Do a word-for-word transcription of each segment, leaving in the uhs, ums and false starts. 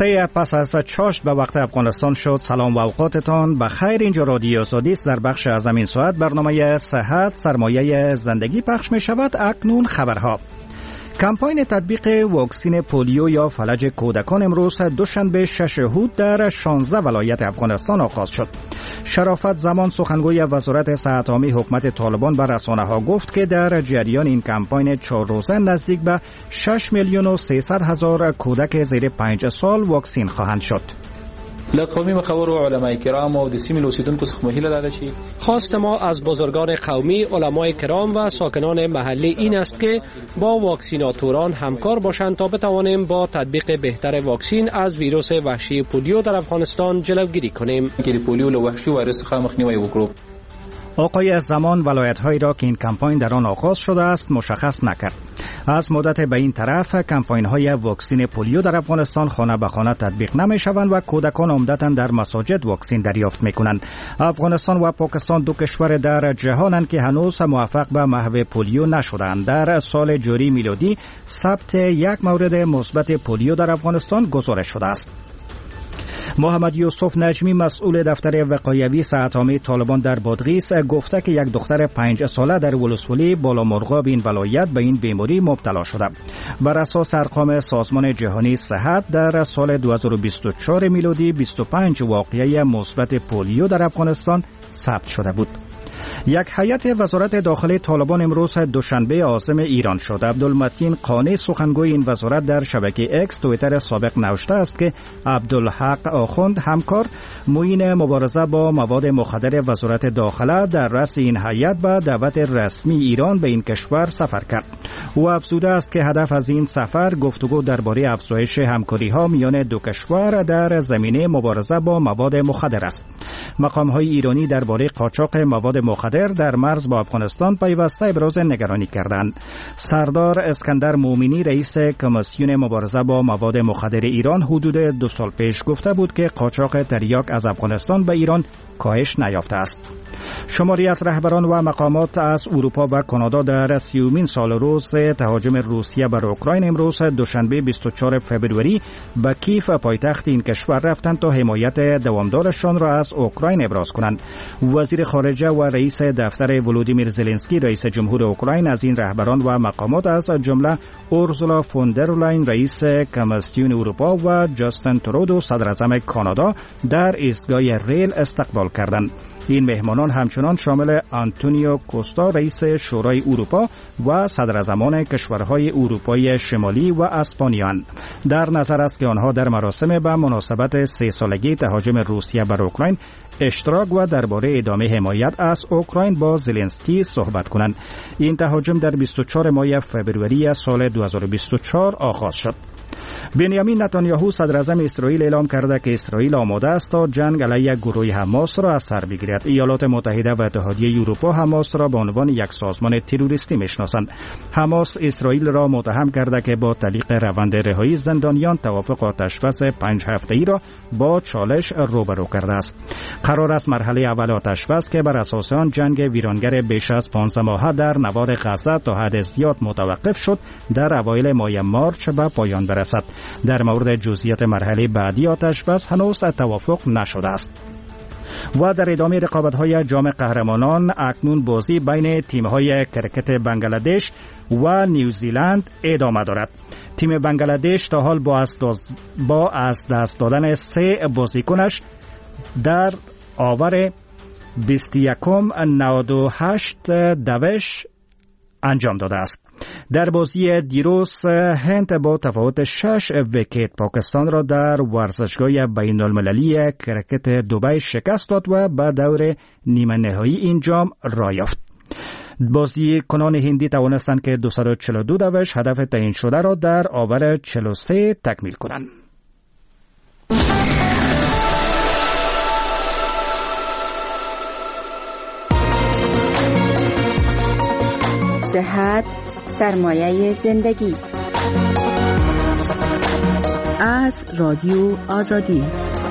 سه پس از چاشت به وقت افغانستان شد. سلام و اوقاتتان بخیر. اینجا رادیو آزادی است. در بخش از این ساعت برنامه صحت سرمایه زندگی پخش می شود. اکنون خبرها. کمپاین تطبیق واکسن پولیو یا فلج کودکان امروز دوشنبه شش هود در شانزده ولایت افغانستان آغاز شد. شرافت زمان سخنگوی وزارت صحت عامه حکومت طالبان به رسانه‌ها گفت که در جریان این کمپاین چهار روزه نزدیک به شش میلیون و سیصد هزار کودک زیر پنج سال واکسن خواهند شد. لقومی مخور و علمای کرام و دسیمی لوسیدون که سخمهیل داده چی؟ خواست ما از بزرگان قومی، علمای کرام و ساکنان محلی این است که با واکسیناتوران همکار باشند تا بتوانیم با تطبیق بهتر واکسن از ویروس وحشی پولیو در افغانستان جلوگیری کنیم. که پولیو له وحشی ویروس څخه مخنیوی وکړو. آقای زمان ولایت‌هایی را که این کمپاین در آن آغاز شده است مشخص نکرد. از مدت به این طرف کمپاین‌های واکسن پولیو در افغانستان خانه به خانه تطبیق نمی‌شوند و کودکان عمدتاً در مساجد واکسن دریافت می‌کنند. افغانستان و پاکستان دو کشور در جهانند که هنوز موفق به محو پولیو نشدند. در سال جاری میلادی ثبت یک مورد مثبت پولیو در افغانستان گزارش شده است. محمد یوسف نجمی مسئول دفتر وقایوی صحت عامه طالبان در بادغیس گفته که یک دختر پنج ساله در ولسوالی بالامرغاب این ولایت به این بیماری مبتلا شده. بر اساس ارقام سازمان جهانی صحت در سال دو هزار و بیست و چهار میلادی بیست و پنج واقعه مثبت پولیو در افغانستان ثبت شده بود. یک هیئت وزارت داخلی طالبان امروز دوشنبه عازم ایران شد. عبدالمتین قانی سخنگوی این وزارت در شبکه اکس توییتر سابق نوشته است که عبدالحق آخوند همکار معین مبارزه با مواد مخدر وزارت داخله در رأس این هیئت به دعوت رسمی ایران به این کشور سفر کرد. او افزوده است که هدف از این سفر گفتگو درباره افزایش همکاری‌ها میان دو کشور در زمینه مبارزه با مواد مخدر است. مقام‌های ایرانی درباره قاچاق مواد مخدر در مرز با افغانستان پیوسته ابراز نگرانی کردند. سردار اسکندر مومنی رئیس کمیسیون مبارزه با مواد مخدر ایران حدود دو سال پیش گفته بود که قاچاق تریاک از افغانستان به ایران کاهش نیافته است. شماری از رهبران و مقامات از اروپا و کانادا در سیومین سال روز تهاجم روسیه بر اوکراین امروز دوشنبه بیست و چهارم فوریه به کیف پایتخت این کشور رفتند تا حمایت دوامدارشان را از اوکراین ابراز کنند. وزیر خارجه و رئیس دفتر ولودیمیر زلنسکی رئیس جمهور اوکراین از این رهبران و مقامات از جمله اورسولا فون در لاین رئیس کمیسیون اروپا و جاستین ترودو صدر اعظم کانادا در ایستگاه ریل استقبال کردند. این مهمانان همچنان شامل آنتونیو کوستا رئیس شورای اروپا و صدراعظمان کشورهای اروپای شمالی و اسپانیان. در نظر است که آنها در مراسم به مناسبت سه سالگی تهاجم روسیه بر اوکراین اشتراک و درباره ادامه حمایت از اوکراین با زلنسکی صحبت کنند. این تهاجم در بیست و چهارم ماه فوریه سال دو هزار و بیست و چهار آغاز شد. بنیامین نتانیاهو صدر اعظم اسرائیل اعلام کرده که اسرائیل آماده است تا جنگ علیه گروه حماس را از سر بگیرد. ایالات متحده و اتحادیه اروپا حماس را به عنوان یک سازمان تروریستی میشناسند. حماس اسرائیل را متهم کرده که با تعلیق روند رهایی زندانیان توافق آتشبس پنج هفته‌ای را با چالش روبرو کرده است. قرار است مرحله اول آتشبس که بر اساس آن جنگ ویرانگر بیش از پانزده ماهه در نوار غزه تا حد زیاد متوقف شد در اوایل ماه مارچ به پایان برسد. در مورد جزئیات مرحله بعدی آتشبس هنوز توافق نشده است. و در ادامه رقابت‌های جام قهرمانان اکنون بازی بین تیم‌های کرکت بنگلادش و نیوزیلند ادامه دارد. تیم بنگلادش تا حال با از دست, با از دست دادن سه بازیکنش در آور بیست و یکم نود و هشت دوش انجام داده است. در بازی دیروز هند با تفاوت شش ویکت پاکستان را در ورزشگاه بین المللی کرکت دبی شکست داد و به دور نیمه نهایی این جام راه یافت. بازی کنان هندی توانستند که دویست و چهل و دو دوش هدف تعیین شده را در آور چهل و سه تکمیل کنند. صحت سرمایه زندگی از رادیو آزادی.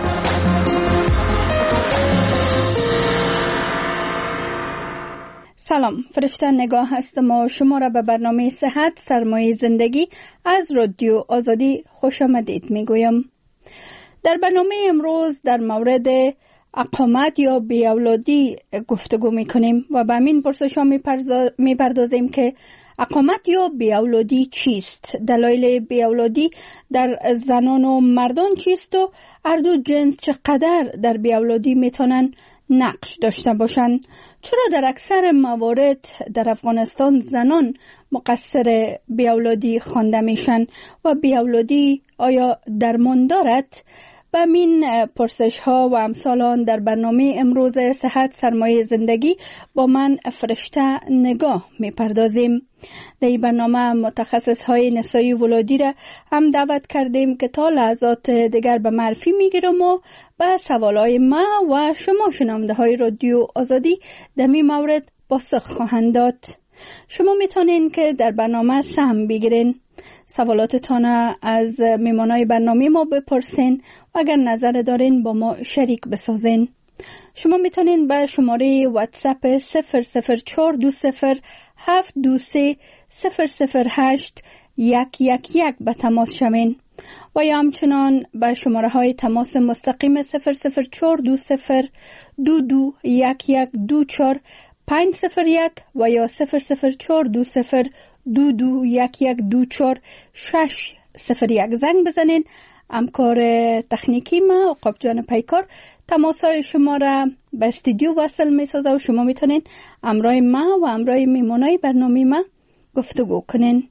سلام، فرشته نگاه هستم و شما را به برنامه صحت سرمایه زندگی از رادیو آزادی خوش آمدید می گویم. در برنامه امروز در مورد اقامت یا بیاولادی گفتگو میکنیم و به همین پرسش ها میپردازیم که اقامت یا بیاولادی چیست؟ دلایل بیاولادی در زنان و مردان چیست و هر دو جنس چقدر در بیاولادی میتونن نقش داشته باشند؟ چرا در اکثر موارد در افغانستان زنان مقصر بیاولادی خوانده میشن و بیاولادی آیا درمان دارد؟ با این پرسش ها و امثال آن در برنامه امروز صحت سرمایه زندگی با من فرشته نگاه می پردازیم. در این برنامه متخصص های نسایی ولادی را هم دعوت کردیم که تا لحظات دیگر به معرفی می گیرم و به سوال های ما و شما شنونده های رادیو آزادی در این مورد پاسخ خواهند داد. شما می توانین که در برنامه سهم بگیرین، سوالاتتان از میمانای برنامه ما بپرسین و اگر نظر دارین با ما شریک بسازین. شما میتونین به شماره واتساپ صفر صفر چهار دو صفر هفت دو سه صفر صفر هشت یک یک یک به تماس شوین و یا همچنان به شماره های تماس مستقیم صفر صفر چهار دو صفر دو دو یک یک دو چهار پنج صفر یک و یا صفر صفر چهار دو صفر دو دو یک یک دو چهار شش صفر یک زنگ بزنین. همکار تکنیکی ما عقاب جان پیکار تماسهای شما را به استودیو وصل می سازه و شما میتونین همراه ما و همراه میمونای برنامه ما گفتگو کنین.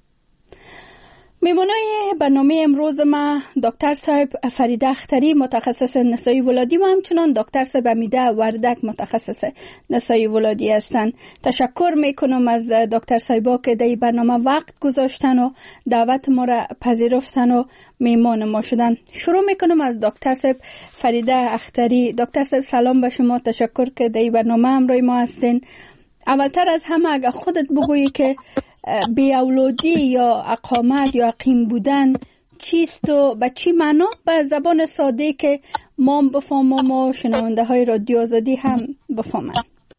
میمونای برنامه امروز ما دکتر صاحب فریده اختری متخصص نسایی ولادی و همچنان دکتر صاحب امیده وردک متخصص نسایی ولادی هستند. تشکر میکنم از دکتر صاحبا که در برنامه وقت گذاشتن و دعوت ما را پذیرفتن و میمان ما شدن. شروع میکنم از دکتر صاحب فریده اختری. دکتر صاحب سلام به شما، تشکر که در برنامه همراه ما هستین. اولتر از همه اگر خودت بگویی که بیاولادی یا اقامت یا اقیم بودن چیست و به چی معنا به زبان ساده که ما بفهمم و شنونده های رادیو آزادی هم بفهمن.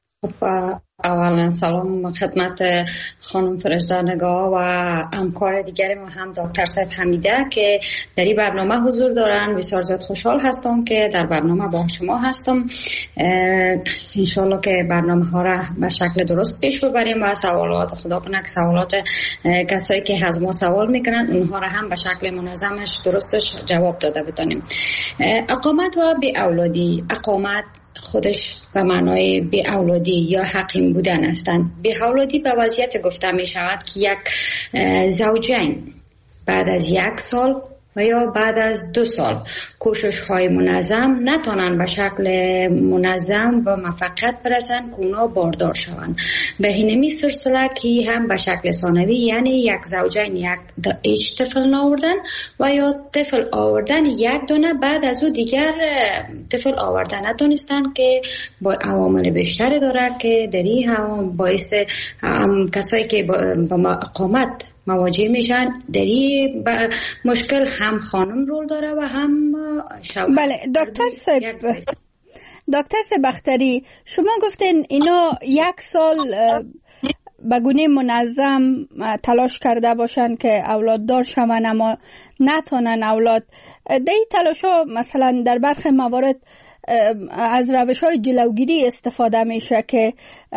اولا سلام خدمت خانم فرشته نگاه و همکار دیگر ما هم دکتر صاحب حمیده که در این برنامه حضور دارن. بسیار زیاد خوشحال هستم که در برنامه با شما هستم. انشالله که برنامه ها را به شکل درست پیش ببریم و سوالات خدا کنه که سوالات کسایی که از ما سوال میکنن اونها را هم به شکل منظمش درستش جواب داده بتونیم. اقامت و بی اولادی، اقامت خودش به معنای بی اولادی یا حقیم بودن هستند. بی اولادی به وضعیت گفته می شود که یک زوجین بعد از یک سال و یا بعد از دو سال کوشش های منظم نتونن به شکل منظم و موفقیت برسن که اونا باردار شوند. به اینمی سلسله که هم به شکل ثانوی یعنی یک زوجین یک ایچ طفل آوردن و یا طفل آوردن یک دونه بعد از او دیگر طفل آوردن نتونستن که با عوامل بیشتری داره که در این هم باعث هم کسایی که با اقامت مواجه میشن در این مشکل هم خانم رول داره و هم شوهر. بله دکتر صاحب دکتر صاحب اختری شما گفتین اینا یک سال به گونه منظم تلاش کرده باشن که اولاد دار شون اما نتونن اولاد. در این تلاش ها مثلا در برخی موارد از روش های جلوگیری استفاده میشه که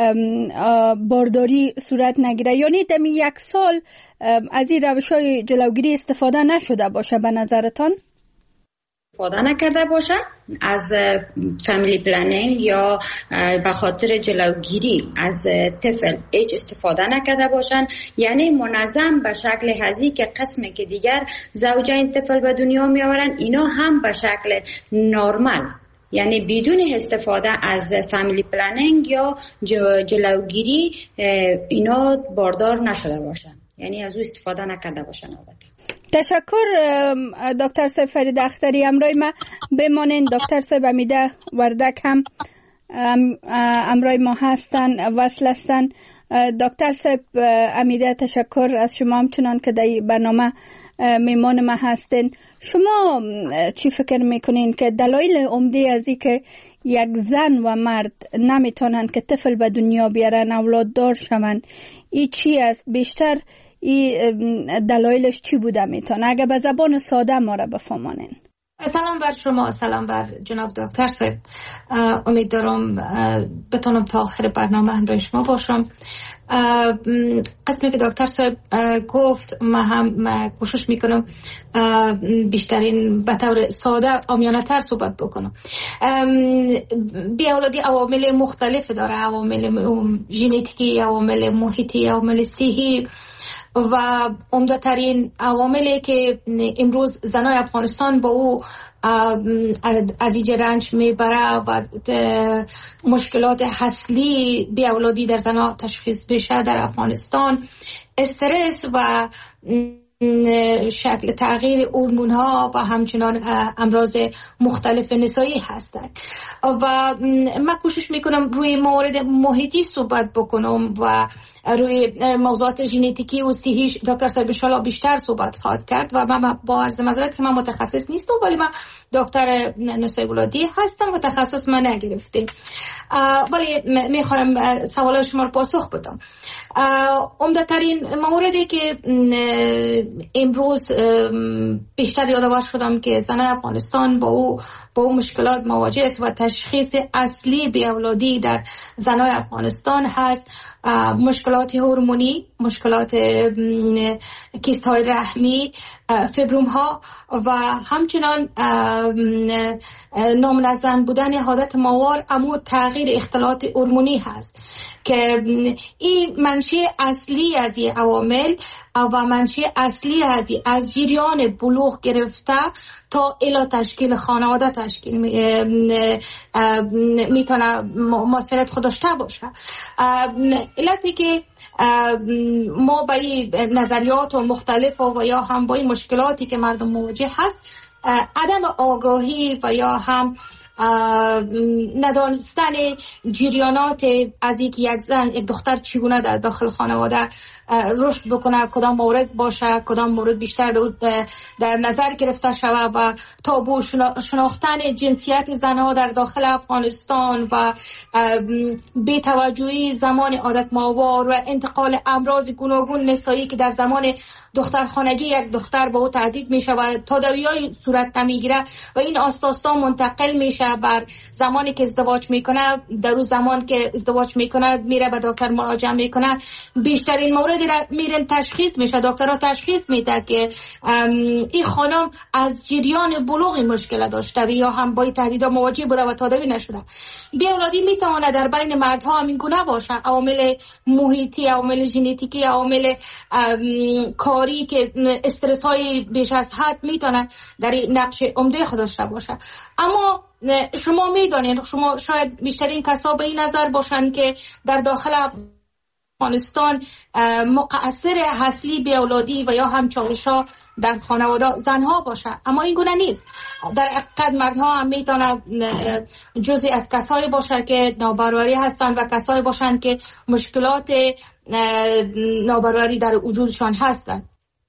بارداری صورت نگیره، یعنی دمی یک سال از این روش های جلوگیری استفاده نشده باشه به نظرتان؟ استفاده نکرده باشن از فامیلی پلنینگ یا به خاطر جلوگیری از طفل هیچ استفاده نکرده باشن، یعنی منظم به شکل هزی که قسمی که دیگر زوجین طفل به دنیا می آورن اینا هم به شکل نرمال یعنی بدون استفاده از فامیلی پلنینگ یا جلوگیری اینا باردار نشده باشن، یعنی از او استفاده نکرده باشن. البته تشکر دکتر صاحب فرید اختری. همراه ما بمانین. دکتر صاحب امیده وردک هم همراه ما هستن، وصل هستن. دکتر صاحب امیده تشکر از شما همچنان که در برنامه میمان ما هستین. شما چی فکر میکنین که دلایل عمده از این که یک زن و مرد نمیتونن که طفل به دنیا بیارن، اولاد دار شون، این چی است؟ بیشتر این دلایلش چی بوده میتونه؟ اگه به زبان ساده ما را بفهمانین. سلام بر شما، سلام بر جناب دکتر صاحب. امیدوارم بتونم تا آخر برنامه همراه شما باشم. قسمی که دکتر صاحب گفت ما هم کوشش میکنم بیشترین به طور ساده عامیانه تر صحبت بکنم. بی‌اولادی عوامل مختلف داره، عوامل ژنتیکی، عوامل محیطی، عوامل صحی و عمده ترین عواملی که امروز زنای افغانستان با او از اینجا رنج میبره و مشکلات اصلی بی‌اولادی در زنها تشخیص بشه در افغانستان، استرس و شکل تغییر هورمون ها و همچنان امراض مختلف نسایی هستند و من کوشش میکنم روی موارد محیطی صحبت بکنم و روی موضوعات ژنتیکی و صحیش دکتر صاحب ان شاءالله بیشتر صحبت خواهد کرد و من با عرض معذرت که من متخصص نیستم، ولی من دکتر نسای ولادی هستم و تخصص من نگرفتم، ولی میخوایم سوالات شما رو پاسخ بدم. عمده ترین موردی که امروز بیشتر یادآور شدم که زنای افغانستان با او با او مشکلات مواجه است و تشخیص اصلی بی‌اولادی در زنای افغانستان هست مشکلات هورمونی، مشکلات کیست های رحمی، فیبروم ها و همچنان نامنظم بودن حالت ماور، اما تغییر اختلالات هورمونی هست که این منشأ اصلی از این عوامل و منشأ اصلی از از جریان بلوغ گرفته تا الی تشکیل خانواده تشکیل میتونه مؤثریت خود داشته باشه. علتی که ما با این نظریات و مختلف و یا هم با این مشکلاتی که مردم مواجه هست عدم آگاهی و یا هم ندانستن جریانات از یک یک زن یک دختر چگونه در داخل خانواده رشد بکنه، کدام مورد باشه، کدام مورد بیشتر در نظر گرفته شود و تابو شناختن جنسیت زنها در داخل افغانستان و بی توجهی زمان عادت ماور و انتقال امراض گوناگون نسایی که در زمان دخترخانگی یک دختر با او تهدید میشه و تداوی‌های صورت نمیگیره و این آستاستا منتقل میشه بر زمانی که ازدواج میکنه، در اون زمان که ازدواج میکنه میره به دکتر مراجعه میکنه، بیشترین موردی را میرن تشخیص میشه، دکترها تشخیص میده که این خانم از جریان بلوغی مشکل داشته یا هم با تهدیدها مواجه بوده و تداوی نشده. بی‌اولادی میتونه در بین مردها هم این گونه باشه، عوامل محیطی، عوامل ژنتیکی، عوامل کاری که استرس های بیش از حد میتونه در نقش عمده خود داشته باشه. اما شما میدونید، شما شاید بیشترین کسا به این نظر باشن که در داخل افغانستان مقصر اصلی بی‌اولادی و یا هم چالش‌ها در خانواده زنها باشه، اما این گونه نیست. در حقیقت مردها هم میتونه جزئی از کسایی باشه که نابرابری هستند و کسایی باشند که مشکلات نابرابری در وجودشان هستند.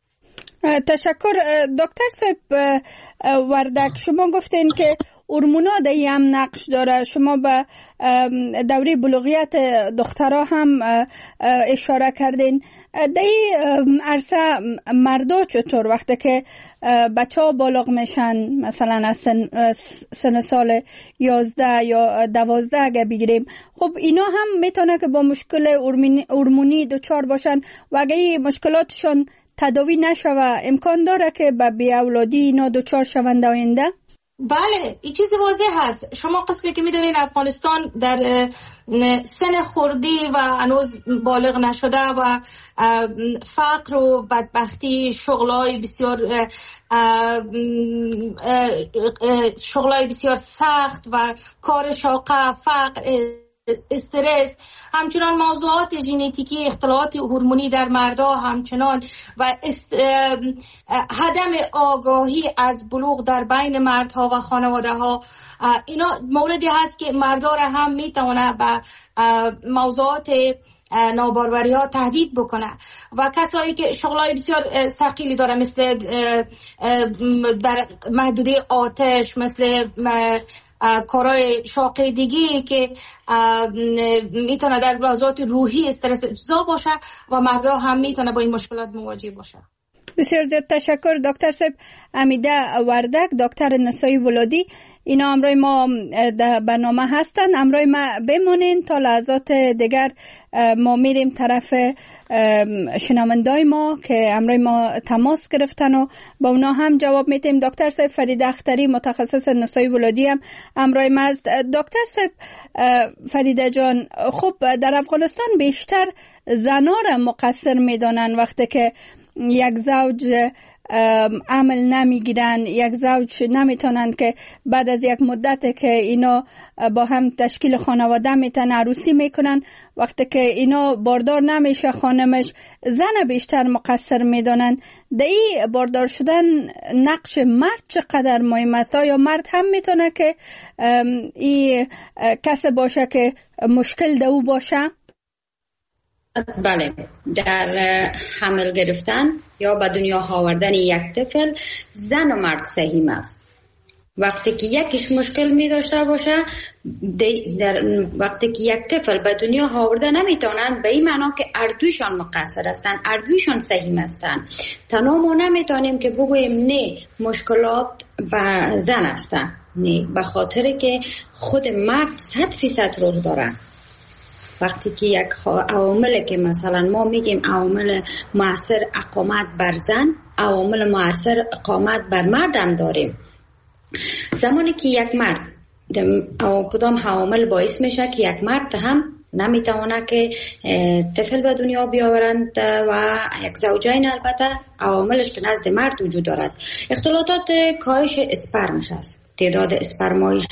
تشکر دکتر صاحب وردک. شما گفتین که هورمونا در این هم نقش داره. شما به دوره بلوغیت دخترها هم اشاره کردین. در این عرصه مردا چطور وقتی که بچه ها بالغ میشن، مثلا از سن, سن سال یازده یا دوازده اگه بگیریم، خب اینا هم میتونه که با مشکل هورمونی دچار باشن و اگه این مشکلاتشون تداوی نشوه امکان داره که به بی‌اولادی اینا دچار شوند آینده؟ بله، این چیز واضح هست. شما قسمی که میدونین افغانستان در سن خردی و هنوز بالغ نشده و فقر و بدبختی، شغلای بسیار شغلای بسیار سخت و کار شاقه، فقر، استرس، همچنان موضوعات ژنتیکی، اختلالات هورمونی در مردا همچنان و است... عدم آگاهی از بلوغ در بین مردها و خانواده ها، اینا موردی هست که مردا را هم میتونه به موضوعات نابرابری ها تهدید بکنه و کسایی که شغلای بسیار ثقیلی داره مثل در محدوده آتش، مثل کارهای شاقیدگی که میتونه در موضوعات روحی استرس اجزا باشه و مردا هم میتونه با این مشکلات مواجه باشه. بسیار زیاد تشکر دکتر صاحب. امیده وردک، دکتر نسای ولادی، اینا امروز ما در برنامه هستن. امروز ما بمونین تا لحظات دیگر ما میریم طرف شنوندای ما که امروز ما تماس گرفتن و با اونا هم جواب میتیم. دکتر صاحب فرید اختری متخصص نسای ولادی هم امروز ما است. دکتر صاحب فریده جان، خب در افغانستان بیشتر زنا را مقصر میدانن وقتی که یک زوج عمل نمیگیرن، یک زوج نمیتونن که بعد از یک مدت که اینا با هم تشکیل خانواده میتن عروسی میکنن، وقتی که اینا باردار نمیشه خانمش، زن بیشتر مقصر میدانن. در این باردار شدن نقش مرد چقدر مهم است؟ یا مرد هم میتونه که این کس باشه که مشکل دو باشه؟ بله، در حمل گرفتن یا به دنیا آوردن یک طفل زن و مرد سهیم است. وقتی که یکیش مشکل می داشته باشه، در وقتی که یک طفل به دنیا آورده نمیتونن، به این معنا که اردویشان مقصر هستن، اردویشان سهیم هستن. تنها ما نمیتونیم که بگوییم نه مشکلات و زن هستن، نه، به خاطر که خود مرد صد فیصد رول دارن. وقتی که یک عوامل که مثلا ما میگیم عوامل مؤثر اقامت بر زن، عوامل مؤثر اقامت بر مرد هم داریم. زمانی که یک مرد کدام عوامل باعث میشه که یک مرد هم نمیتونه که طفل به دنیا بیاورند و یک زوجین، البته عواملش که نزد مرد وجود دارد. اختلالات کاهش اسپرمش است، تعداد اسپرمایش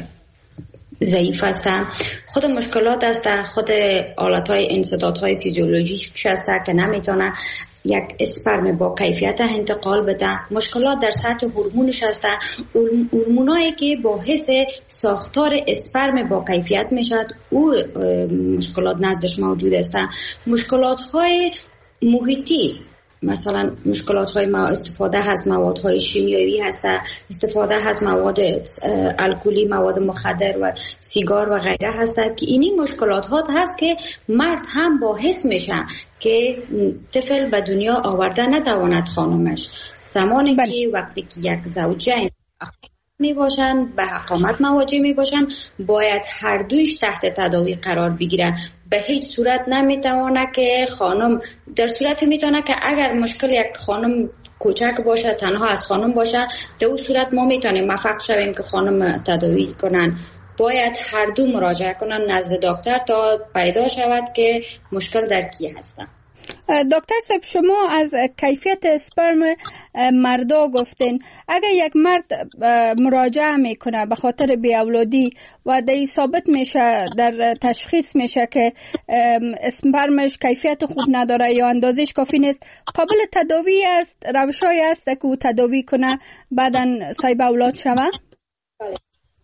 ضعیف هستن، خود مشکلات هستن، خود حالتهای انسدادهای فیزیولوژیک هستن که نمیتونه یک اسپرم با کیفیت انتقال بده. مشکلات در سطح هورمونش هستن، هورمونایی که باعث ساختار اسپرم با کیفیت میشد، او مشکلات نزدش موجود هستن. مشکلات های محیطی، مثلا مشکلات های ما استفاده از مواد های شیمیایی هست، استفاده از مواد الکلی، مواد مخدر و سیگار و غیره هست که اینی مشکلات ها هست که مرد هم باعث میشه که طفل به دنیا آورده نتواند خانمش. زمانی بله. که وقتی که یک زوجین می باشن به اقامت مواجه می باشن، باید هر دویش تحت تداوی قرار بگیرن. به هیچ صورت نمیتونه که خانم، در صورتی میتونه که اگر مشکل یک خانم کوچک باشه، تنها از خانم باشه، در اون صورت ما میتونیم موفق شویم که خانم تداوی کنن. باید هر دو مراجعه کنن نزد دکتر تا پیدا شود که مشکل در کی هستن. دکتر صاحب، شما از کیفیت اسپرم مردا گفتین. اگر یک مرد مراجعه میکنه به خاطر بیاولادی و دی ثابت میشه، در تشخیص میشه که اسپرمش کیفیت خوب نداره یا اندازش کافی نیست، قابل تداوی است؟ روشایی است که او تداوی کنه بعداً صاحب اولاد شوه؟ بله.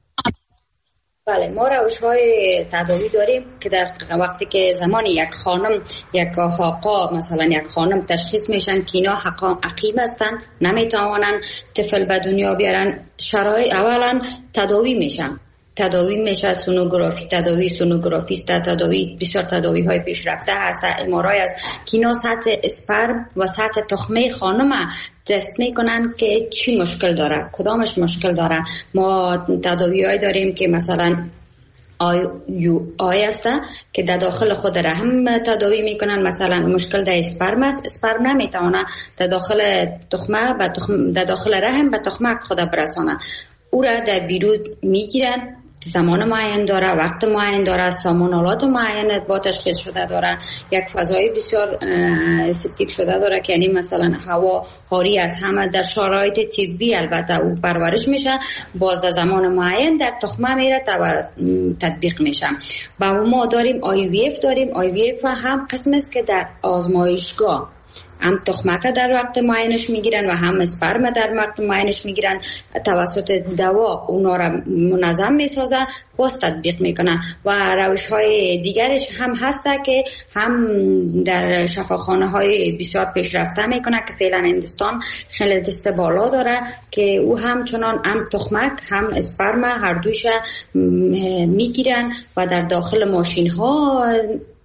بله، ما روش‌های تداوی داریم که در وقتی که زمانی یک خانم، یک آقا، مثلا یک خانم تشخیص میشن که اینا عقیم هستن، نمیتوانن طفل به دنیا بیارن، شرایط اولا تداوی میشن. تداوی میشه سونوگرافی، تداوی سونوگرافیست، تداوی بسیار تداوی های پیشرفته هست، ام‌آرآی است که اینا سطح اسپرم و سطح تخمه خانم تست میکنن که چی مشکل داره، کدامش مشکل داره. ما تداوی های داریم که مثلا آی یو آی است که در داخل خود رحم تداوی میکنن، مثلا مشکل در اسپرم است، اسپرم نمیتونه در داخل تخمه و تخم در داخل رحم به تخمه خود برسانه، او را در بیرون میگیرن، زمان معین داره، وقت معین داره، سامانالات معین با تشخیص شده داره، یک فضای بسیار سپتیک شده داره که یعنی مثلا هوا خالی از همه، در شرایط طبی البته او پرورش میشه، باز در زمان معین در تخمه میره و تطبیق میشه. و ما داریم آی وی اف داریم. آی وی اف هم قسم است که در آزمایشگاه هم تخمکه در وقت معینش میگیرن و هم اسپرم در وقت معینش میگیرن، توسط دوا اونا را منظم میسازه، باز تطبیق میکنن. و روش های دیگرش هم هسته که هم در شفاخانه های بسیار پیشرفته میکنه که فعلا هندوستان خیلی دست بالا داره که او هم چنان هم تخمک هم اسپرم هر دویش میگیرن و در داخل ماشین ها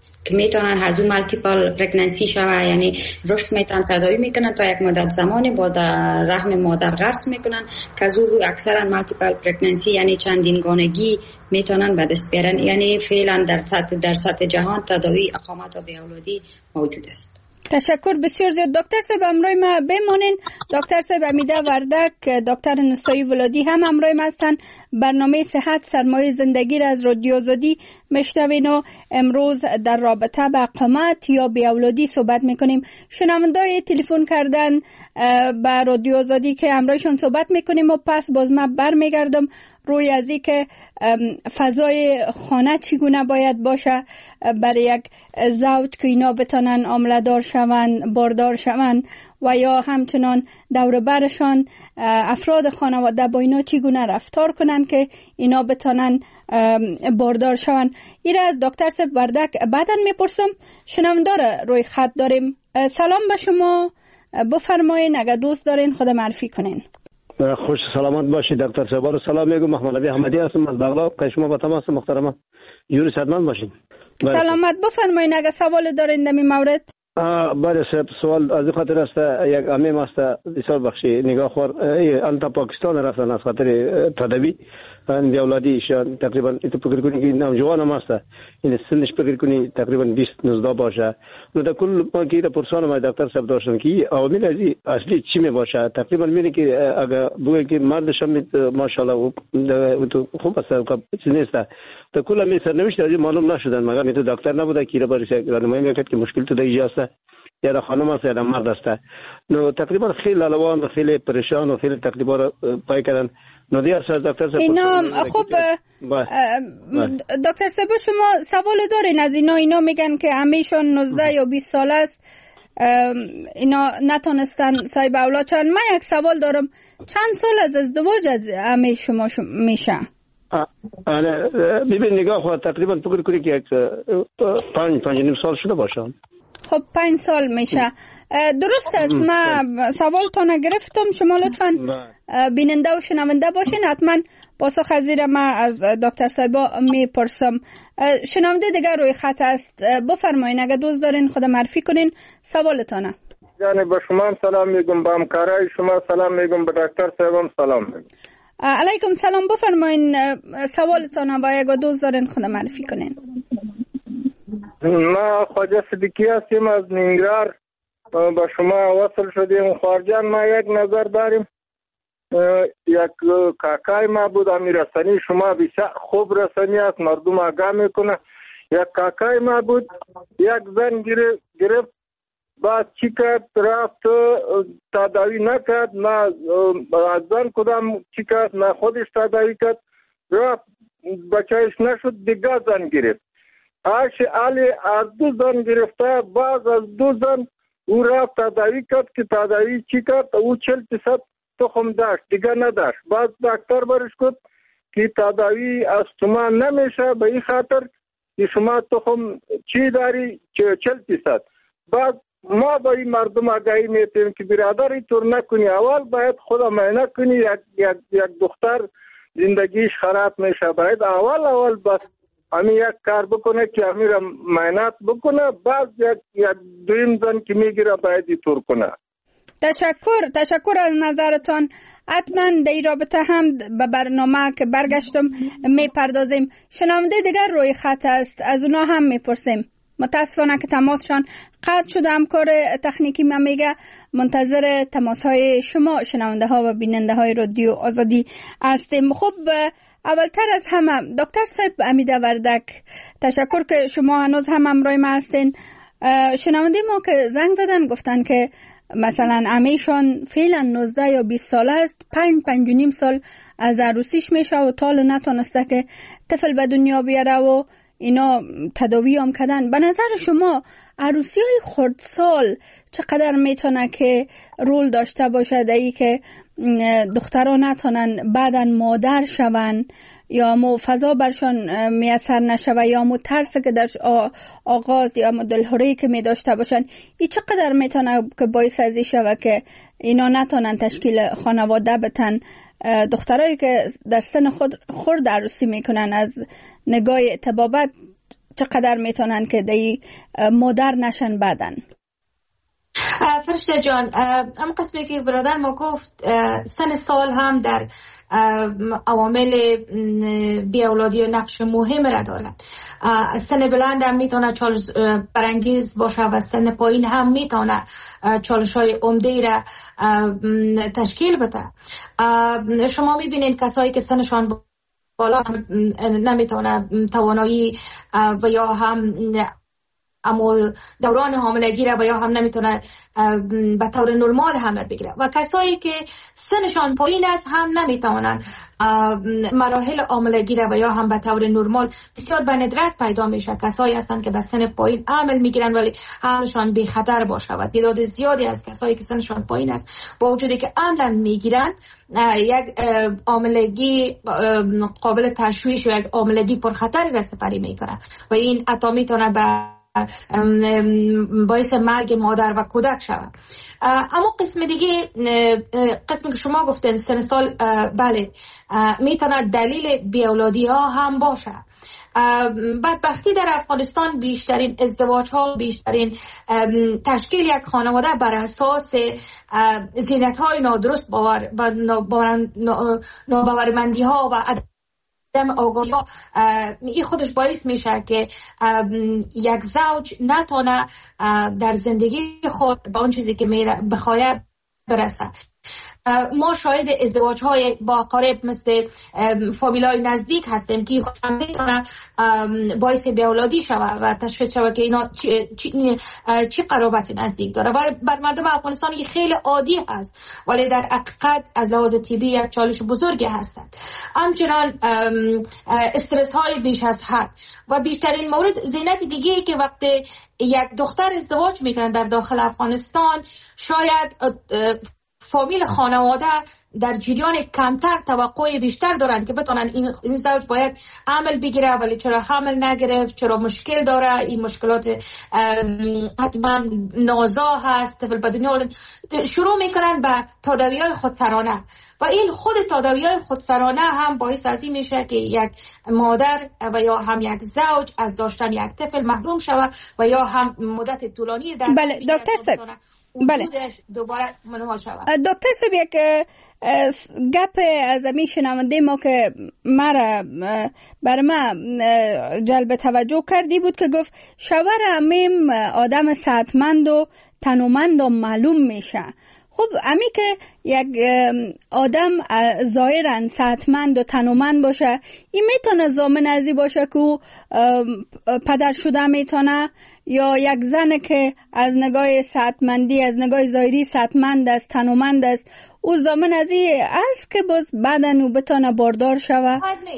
که میتونن از اون مالتیپل پرگننسی شوه، یعنی رشد میتونن تداوی میکنن تا یک مدت زمانی با در رحم مادر غرس میکنن که از اون اکثرا مالتیپل پرگننسی یعنی چندین گانگی میتونن به دست بیارن. یعنی فعلا در سطح در سطح جهان تداوی اقامت و بی‌اولادی موجود است. تشکر بسیار زیاد دکتر صاحب. همراه ما بمانین. دکتر صاحب امیده وردک، دکتر نسایی ولادی هم همراه ما هستن. برنامه صحت سرمایه زندگی را از رادیو آزادی میشنوین و امروز در رابطه با اقامت یا بی‌اولادی صحبت میکنیم. شنوندای تلفن کردن به رادیو آزادی که همراهشون صحبت میکنیم و پس باز من برمیگردم روی از این که فضای خانه چگونه باید باشه برای یک زوج که اینا بتانن عامله‌دار شون، باردار شون و یا همچنان دور برشان افراد خانواده با اینا چگونه رفتار کنن که اینا بتانن باردار شون. این از دکتر صاحب وردک بعداً میپرسم. شنوندار روی خط داریم. سلام به شما، بفرمایین اگه دوست دارین خود معرفی کنین. خوش سلامت باشید دکتر صاحب. سلام میگم، محمد علی احمدی هستم از بغلان. که شما با تماس محترمه یوری صدمند باشین. سلامت بفرمایین اگه سوال دارین در این مورد. بله صاحب، سوال از خاطر است یک امیم است بسیار بخشی نگاه خور انتا پاکستان رفتن از خاطر تداوی ان اولادیشان تقریبا ایت فکر کنی که نوجوان هم است، این سنش فکر کنی تقریبا بیست نوزده باشه. نو در کل ما که پرسان ما دکتر صاحب داشتن که عوامل ازی اصلی چی می باشه. تقریبا میگه که اگر بگه که مردش هم ماشاءالله تو خوب است چیز نیست. در کل می سرنوشت ازی معلوم نشدن، مگر می تو دکتر نبوده که برای راهنمایی میکرد که مشکل تو دیگه است یا خانم است یا مرد است. نو تقریبا خیلی لالوان و خیلی پریشان و خیلی تقریبا را پای کردن. نو دیگر سر دکتر صاحب اینا خوب دکتر صاحب شما سوال دارین از اینا؟ اینا میگن که همیشون نوزده یا بیست سال است اینا نتونستن صاحب اولاد شدن. من یک سوال دارم، چند سال از ازدواج از همه شما میشه؟ آره ببین نگاه خود تقریبا فکر کنی که یک پنج پنج نیم سال شده باشم. خب پنج سال میشه. درست است. من سوالتون گرفتم، شما لطفاً بیننده و شنونده باشین. حتما پاسخ از زیر من از دکتر صاحبا میپرسم. شنونده دیگر روی خط است، بفرمایین اگه دوست دارین خود معرفی کنین سوالتونه. یعنی به شما هم سلام میگم، به همکارای شما سلام میگم، به دکتر صاحبم سلام میگم. علیکم سلام. بفرمایین سوالتونه با اگه دوست دارین خود معرفی کنین. ما خواجه صدیقی هستیم از نینگرار، با شما وصل شدیم. خارجان ما یک نظر داریم. یک کاکای ما بود، امی رسانی شما بسیار خوب رسانی است، مردم آگاه میکنه. یک کاکای ما بود، یک زن گرفت، بعد چی کرد؟ رفت تداوی نکرد، نه از زن کدام چی کرد، نه خودش تداوی کرد، رفت بچهش نشد، دیگه زن گرفت. آش علی از دو زن گرفته، باز از دو زن او رفت تداوی کرد که تداوی چی کرد؟ او چل فیصد تخم داشت، دیگه نداشت. باز دکتر برش کرد که تداوی از شما نمیشه، به این خاطر که شما تخم چی داری؟ چل فیصد. بعد ما با این مردم آگاهی میتیم که برادر اینطور نکنی، اول باید خدا معاینه کنی. یک, یک, یک دختر زندگیش خراب میشه، باید اول اول بس همین یک کار بکنه که همین را معاینات بکنه، بعد یک, یک دویم زن که میگیره باید اینطور کنه. تشکر تشکر از نظرتان. حتما در این رابطه هم به برنامه که برگشتم میپردازیم. شنونده دیگر روی خط است، از اونا هم میپرسیم. متاسفانه که تماسشان قطع شده. همکار تکنیکی من میگه منتظر تماس های شما شنونده ها و بیننده های رادیو آزادی هستیم. خب اولتر از همه دکتر صاحب امیده وردک، تشکر که شما هنوز هم همراه ما هستین. شنونده ما که زنگ زدن گفتن که مثلا امیشان فعلا نوزده یا بیست ساله است، پنج پنج و نیم سال از عروسیش میشه و تال نتونسته که طفل به دنیا بیاره و اینا تداوی هم کردن. به نظر شما عروسی های خردسال چقدر میتونه که رول داشته باشه در ای که دختران نتونن بعدن مادر شون یا مو فضا برشان میسر نشوه یا مو ترس که در آغاز یا مو دلهوری که می داشته باشن؟ ای چقدر میتونه که باعث ازی شوه که اینا نتونن تشکیل خانواده بتن؟ دخترایی که در سن خود خورد عروسی میکنن از نگاه طبابت چقدر میتونن که دی مادر نشن بعدن؟ فرشته جان، اما قسمی که برادر ما گفت سن سال هم در عوامل بی اولادی و نقش مهم را دارد. سن بلند هم میتونه چالش برانگیز باشه و سن پایین هم میتونه چالش های عمده را تشکیل بده. شما میبینید کسایی که سنشان بالا نمیتونه توانایی و یا هم اما دوران حاملگی را و یا هم نمیتونه به طور نرمال حمل بگیره و کسایی که سنشان پایین است هم نمیتونن مراحل حاملگی را و یا هم به طور نرمال. بسیار به ندرت پیدا میشه کسایی هستن که به سن پایین حمل میگیرن ولی حملشان بی خطر باشه و تعداد زیادی از کسایی که سنشان پایین است با وجودی که حمل میگیرن یک حاملگی قابل تشویش و یک حاملگی پرخطری را سپری میکنه و این حتی میتونه به باعث مرگ مادر و کودک شود. اما قسم دیگه، قسمی که شما گفتن سن سال، بله میتونه دلیل بیاولادی ها هم باشه. بدبختی در افغانستان بیشترین ازدواج ها، بیشترین تشکیل یک خانواده بر اساس زینت های نادرست، باور ناباورمندی ها و دم آگاهی ها، این خودش باعث میشه که یک زوج نتونه در زندگی خود با اون چیزی که میره بخواه برسه. ما شاهد ازدواج های با اقارب مثل فامیلای نزدیک هستیم که میتونه باعث بیاولادی شود و تشخیص شود که اینا چی, چی, چی قرابت نزدیک داره و بر مردم افغانستان این خیلی عادی هست ولی در حقیقت از لحاظ طبی یک چالش بزرگی هستند. همچنان استرس های بیش از حد و بیشترین مورد زینت دیگه که وقتی یک دختر ازدواج میکنه در داخل افغانستان، شاید فامیل خانواده در جریان کمتر توقع بیشتر دارن که بتونن این, این زوج باید حمل بگیره ولی چرا حمل نگرفت، چرا مشکل داره، این مشکلات حتما نازا هست، طفل به دنیا شروع میکنن به تداوی‌های خودسرانه و این خود تداوی‌های خودسرانه هم باعث از این میشه که یک مادر و یا هم یک زوج از داشتن یک طفل محروم شود و یا هم مدت طولانی در بله دکتر صاحب، بله دوباره منحل شود. دکتر صاحب، یک گپ از امی شنونده ما که مرا بر ما جلب توجه کردی بود که گفت شوهر امیم آدم صحتمند و تنومند و معلوم میشه. خب امی که یک آدم ظاهرا صحتمند و تنومند باشه، این میتونه ضامن ازی باشه که پدر شده میتونه، یا یک زن که از نگاه صحتمندی، از نگاه ظاهری صحتمند است، تنومند است، او ضامن ازی است که باز بعدن او بتونه باردار شوه؟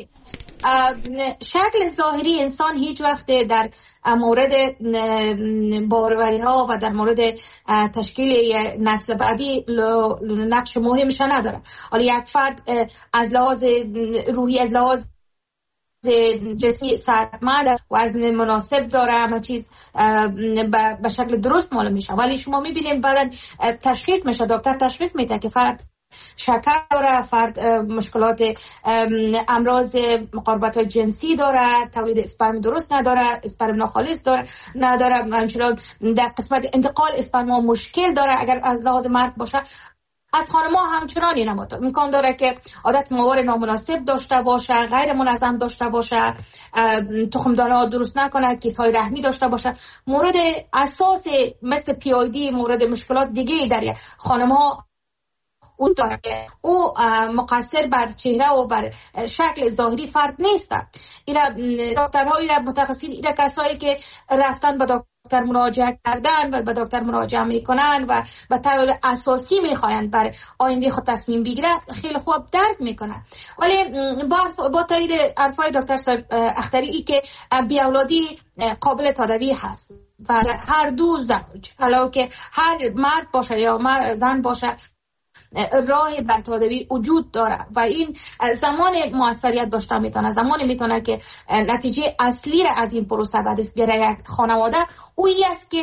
شکل ظاهری انسان هیچ وقت در مورد باروری ها و در مورد تشکیل نسل بعدی نقش مهمش نداره. حالا یک فرد از لحاظ روحی، از لحاظ جنسی صحتمند، وزن مناسب داره، همه چیز به شکل درست معلوم میشه، ولی شما میبینید بعدا تشخیص میشه، دکتر تشخیص میده که فرد شکر داره، فرد مشکلات امراض مقاربت جنسی داره، تولید اسپرم درست نداره، اسپرم ناخالص داره نداره، همچنان در قسمت انتقال اسپرم مشکل داره. اگر از لحاظ مرد باشه، از خانم‌ها همچنان این امکان داره که عادت ماور نامناسب داشته باشه، غیر منظم داشته باشه، تخمدان‌ها درست نکنه، کیس‌های رحمی داشته باشه. مورد اساس مثل پی آی دی، مورد مشکلات دیگه در خانم‌ها اون داره که او مقصر بر چهره و بر شکل ظاهری فرد نیست. اینا دکترها، اینا متخصصین، اینا کسایی که رفتن به دکتر مراجعه کردن و به دکتر مراجعه میکنن و به طور اساسی میخواین بر آینده خود تصمیم بگیره، خیلی خوب درک میکنن. ولی با با تایید حرفای دکتر صاحب اختری ای که بیاولادی قابل تداوی هست و هر دو زوج، حالا که هر مرد باشه یا مرد زن باشه، راه بر تداوی وجود داره و این زمان موثریت داشته میتونه، زمانی میتونه که نتیجه اصلی را از این پروسه به دست بیاره یک خانواده. اویی است که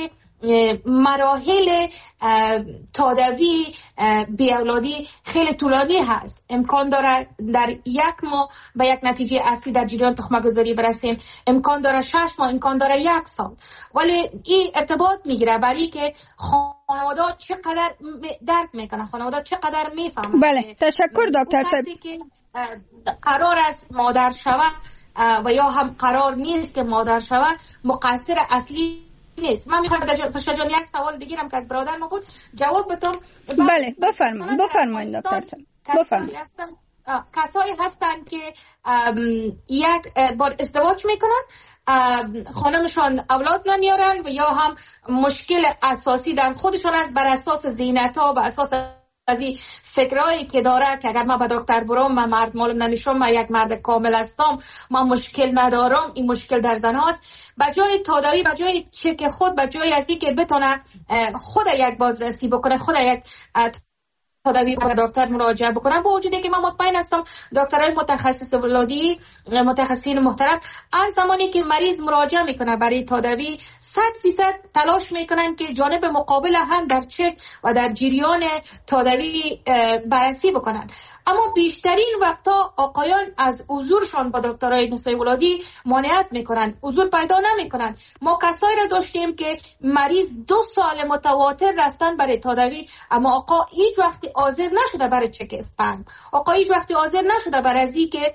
مراحل تاداوی بیاولادی خیلی طولانی هست. امکان داره در یک ماه به یک نتیجه اصلی در جریان تخمگذاری برسیم، امکان داره شش ماه، امکان داره یک سال. ولی این ارتباط میگیره برای که خانواده چقدر درک میکنه، خانواده چقدر میفهمه. بله، تشکر دکتر صاحب. که قرار است مادر شود و یا هم قرار نیست که مادر شود، مقصر اصلی نیست. من میخوام در فشار جان یک سوال دیگه هم که از برادر ما بود جواب بدم. بله بفرمایید بفرمایید دکتر صاحب. بفرمایید. کسایی هستن که یک بار ازدواج میکنن، خانمشان اولاد نمیارن و یا هم مشکل اساسی در خودشان است بر اساس زینت‌ها، بر اساس از این فکرایی که داره که اگر من به دکتر برم، من مرد معلوم نمیشم، من یک مرد کامل هستم، من مشکل ندارم، این مشکل در زن هاست. به جای تاداوی، به جای چک خود، به جای از این که بتونه خود یک بازرسی بکنه، خود یک تاداوی به دکتر مراجعه بکنن، با وجودی که من مطمئن هستم دکترای متخصص ولادی، متخصصین محترم، از زمانی که مریض مراجعه میکنه برای تاداوی صد فیصد تلاش میکنن که جانب مقابل هم در چک و در جریان تاداوی بررسی بکنن. اما بیشترین وقتا آقایان از حضورشان با دکترای نسای ولادی مانعت میکنن، حضور پیدا نمیکنن. ما کسایی را داشتیم که مریض دو سال متواتر رفتن برای تاداوی، اما آقا هیچ وقتی حاضر نشده برای چک اسپرم، آقا هیچ وقتی حاضر نشده برای ازی که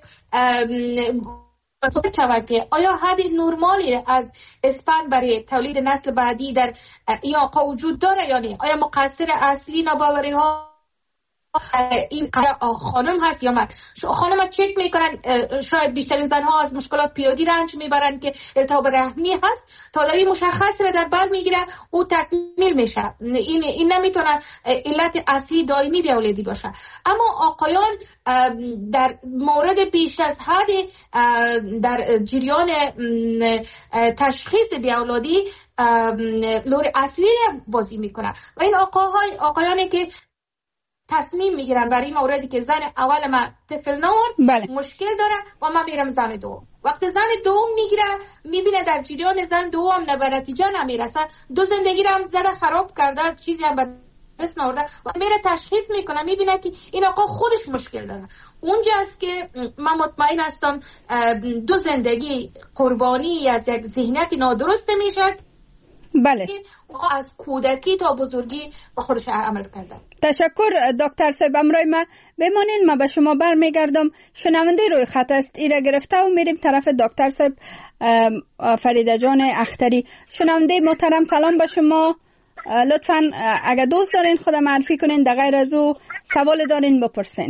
که آیا حد نرمالی از اسپرم برای تولید نسل بعدی در این آقا وجود داره یا نه؟ آیا مقصر اصلی ناباوری ها این خانم هست یا مرد؟ خانم چک میکنن، شاید بیشترین زنها از مشکلات پیودی رنج میبرن که التهاب رحمی هست، تاداوی مشخص را در بر میگیره، او تکمیل میشه. این این نمیتونه علت اصلی دائمی بیاولادی باشه. اما آقایان در مورد بیش از حد در جریان تشخیص بیاولادی لور اصلی بازی میکنن و این آقاهای آقایانی که تصمیم میگیرن برای این موردی که زن اول من طفل نور بله. مشکل داره و من میرم زن دوم. وقتی زن دوم میگیره میبینه در جریان زن دوم نه به نتیجه نمیرسه، دو زندگی رو هم زده خراب کرده، چیزی هم به دست نورده و میره تشخیص میکنه، میبینه که این آقا خودش مشکل داره. اونجاست که من مطمئن هستم دو زندگی قربانی از یک ذهنیت نادرست میشه. بله. از کودکی تا بزرگی با خودش عمل کرده. تشکر دکتر صاحب. امروی ما بمانین، ما به شما برمیگردم. شنونده روی خط است، ایره گرفته و میریم طرف دکتر صاحب فریده جان اختری. شنونده محترم سلام به شما. لطفاً اگر دوست دارین خود معرفی کنین، در غیر از او سوال دارین بپرسین.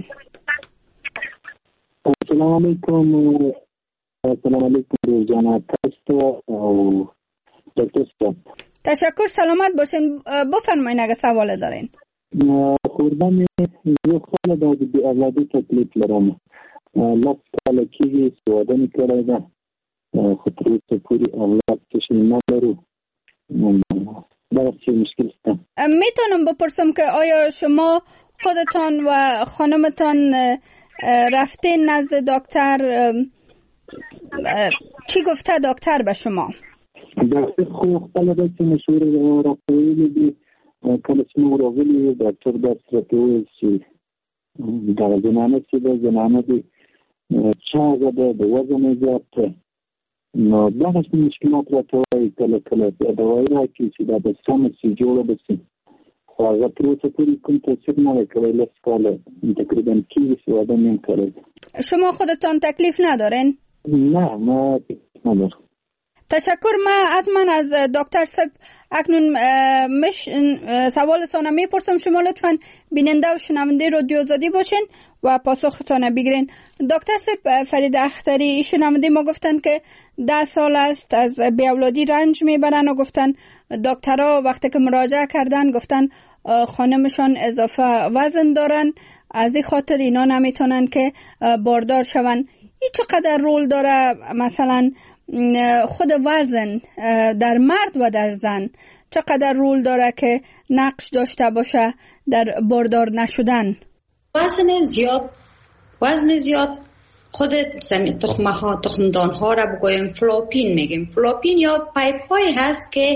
سلام علیکم. سلام علیکم جناب تستو او دکتر صاحب. تشکر، سلامت باشین. بفرمایین اگه سوال دارین. خوردن یو خاله دا بی اولادی تکلیف لرم. لس کاله کیږي سواده نکړی ده، خو تر اوسه پورې اولاد کشی ندارو. بسیار مشکل است. میتونم بپرسم که آیا شما خودتان و خانمتان رفتین نزد دکتر؟ چی گفته دکتر به شما؟ دکتر خو خپل د چې مشور راوړل دي، کله چې موږ راغلي دکتر د ستراتیژي چې د زنانه چې د زنانه دي چاغه د وزن زیات نو دغه مشکلات راځي، کله کله د دوايي راکې چې د سم سي جوړه بسي خو هغه تر اوسه پورې کوم تاثیر نه کوي. لس کاله تقریبا کیږي چې واده نیم کړی. شما خودتان تکلیف ندارین؟ نه ما ندارم. تشکر. ما حتما از دکتر صاحب اکنون مش سوالتان میپرسم، شما لطفا بیننده و شنونده رادیو آزادی باشین و پاسختان بگیرین. دکتر صاحب فرید اختری شنونده ما گفتن که ده سال است از بیاولادی رنج میبرن و گفتن دکترها وقتی که مراجعه کردن گفتن خانمشان اضافه وزن دارن، از این خاطر اینا نمیتونن که باردار شون. این چقدر رول داره مثلا خود وزن در مرد و در زن چقدر رول داره که نقش داشته باشه در باردار نشدن؟ وزن زیاد وزن زیاد خود زمین تخمه ها تخمدان ها را بگویم فلوپین میگیم. فلوپین یا پایپ های هست که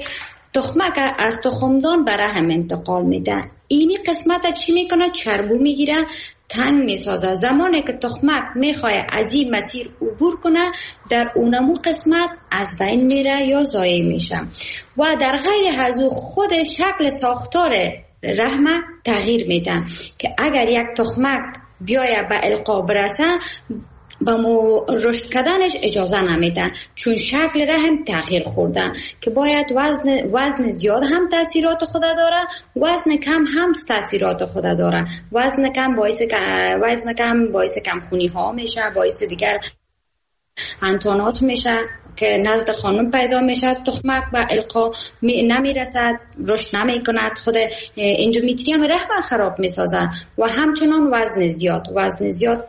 تخمک از تخمدان به رحم انتقال میده. اینی قسمت چی میکنه؟ چربو میگیره، تنگ میسازه. زمانی که تخمک میخواه از این مسیر عبور کنه، در اونمو قسمت از بین میره یا ضایع میشه و در غیر از او خود شکل ساختار رحم تغییر میده که اگر یک تخمک بیایه به القا برسه با مو رشد کردنش اجازه نمیدن، چون شکل رحم تغییر خوردن که باید وزن وزن زیاد هم تاثیرات خود داره، وزن کم هم تاثیرات خود داره. وزن کم باعث وزن کم باعث کم خونی ها میشه، باعث دیگر انتانات میشه که نزد خانم پیدا میشه، تخمک به القا نمیرسد، رشد نمیکند، خود اندومتریوم رحم خراب میسازه و همچنان وزن زیاد وزن زیاد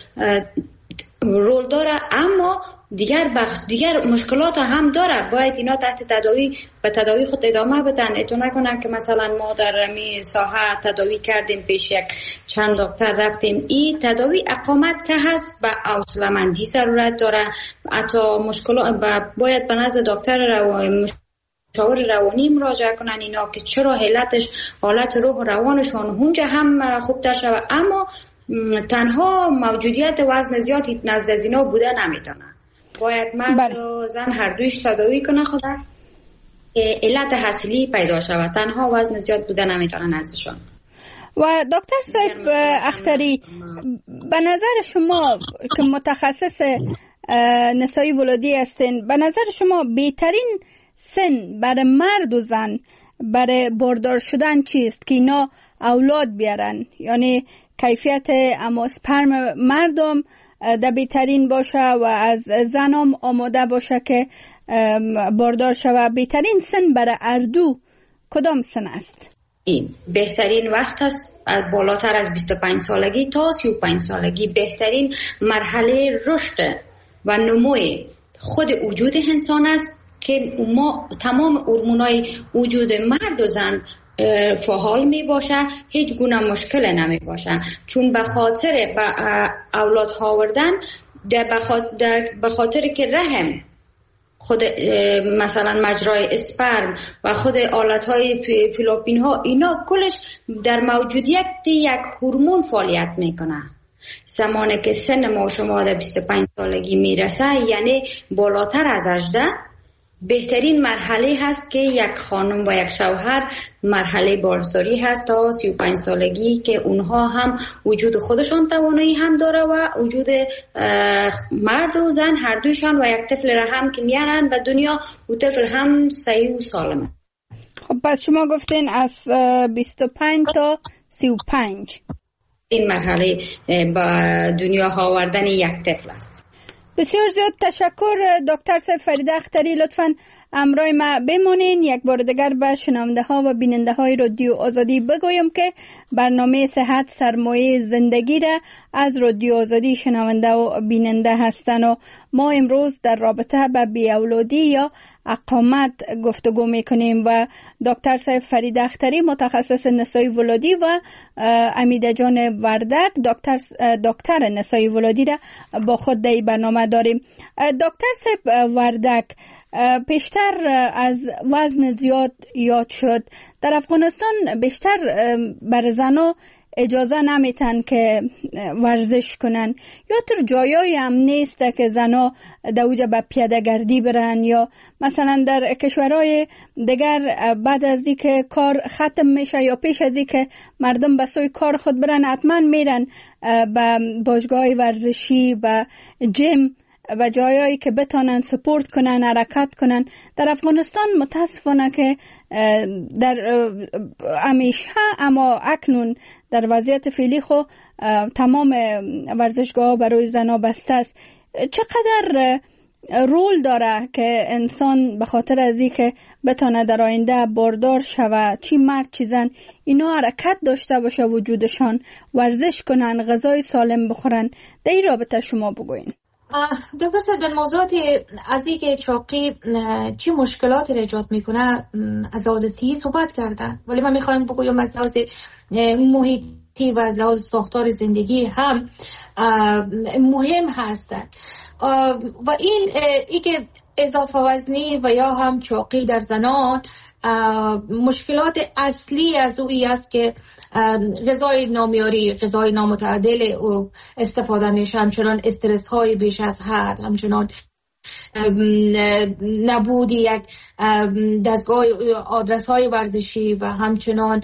رول داره. اما دیگر بخ... دیگر مشکلات هم داره. باید اینا تحت تداوی به تداوی خود ادامه بدن. اتو نکنن که مثلا ما در می ساحه تداوی کردیم، پیش یک چند دکتر رفتیم. این تداوی اقامت که هست به حوصله‌مندی ضرورت داره. حتی مشکلات باید به نزد دکتر روانی مشاور روانی مراجعه کنن اینا که چرا حالتش حالت روح و روانشون اونجا هم خوبتر شود. اما تنها موجودیت وزن زیاد نزد از اینا بوده نمیتونه. باید مرد و زن هر دویش تداوی کنه خدا که علت حاصلی پیدا شود. تنها وزن زیاد بوده نمیتونه نزدشون. و دکتر صاحب اختری، به نظر شما که متخصص نسایی ولادی هستین، به نظر شما بهترین سن برای مرد و زن برای باردار شدن چیست که اینا اولاد بیارن؟ یعنی کیفیت اما اسپرم مردم در بهترین باشه و از زنم آماده باشه که باردار شود. بهترین سن برای اردو کدام سن است؟ این بهترین وقت است بالاتر از بیست و پنج سالگی تا سی و پنج سالگی. بهترین مرحله رشد و نموی خود وجود انسان است که ما تمام هورمونای وجود مرد و زن فعال می باشه، هیچ گونه مشکل نمی باشه، چون به خاطر به اولاد آوردن در به خاطر که رحم خود مثلا مجرای اسپرم و خود آلت‌های فالوپین ها اینا کلش در موجودیت یک هورمون فعالیت میکنه. زمانی که سن ما شما در بیست و پنج سالگی میرسه، یعنی بالاتر از هجده، بهترین مرحله هست که یک خانم و یک شوهر مرحله بارداری هست تا سی و پنج سالگی که اونها هم وجود خودشان توانایی هم داره و وجود مرد و زن هر دویشان و یک طفل را هم که میارن به دنیا و طفل هم صحیح و سالمه. خب پس شما گفتین از بیست و پنج تا سی و پنج این مرحله با دنیا آوردن یک طفل است. بسیار زیاد تشکر دکتر صاحب فرید اختری. لطفاً همراه ما بمانین. یک بار دیگر به شنونده ها و بیننده های رادیو آزادی بگویم که برنامه صحت سرمایه زندگی را از رادیو آزادی شنونده و بیننده هستن و ما امروز در رابطه با بیاولادی یا اقامت گفتگو میکنیم و دکتر صاحب فرید اختری متخصص نسایی ولادی و امیده جان وردک دکتر دکتر نسایی ولادی را با خود در برنامه داریم. دکتر صاحب وردک، پیشتر از وزن زیاد یاد شد. در افغانستان بیشتر بر زنها اجازه نمیتن که ورزش کنن یا تو جایایی هم نیست که زنها دوجه به پیاده گردی برن یا مثلا در کشورهای دیگر بعد از اینکه کار ختم میشه یا پیش از اینکه مردم به سوی کار خود برن حتما میرن به باشگاه ورزشی و جیم و جایایی که بتانن سپورت کنن، حرکت کنن. در افغانستان متاسفانه که در همیشه اما اکنون در وضعیت فعلی خو تمام ورزشگاه برای زنها بسته است. چقدر رول داره که انسان به خاطر از این که بتانه در آینده باردار شود، چی مرد چی زن، اینا حرکت داشته باشه، وجودشان ورزش کنن، غذای سالم بخورن؟ در این رابطه شما بگوین. دکتر صاحب، در موضوعات از این که چاقی چی مشکلات ایجاد میکنه از لحاظ صحی صحبت کردن، ولی من میخوایم بگویم از لحاظ محیطی و از لحاظ ساختار زندگی هم مهم هستن. و این ای که اضافه وزنی و یا هم چاقی در زنان مشکلات اصلی از اویی است که غذای نامیاری، غذای نامتعادل او استفاده میشه، همچنان استرس های بیش از حد، همچنان نبود یک دستگاه آدرس های ورزشی و همچنان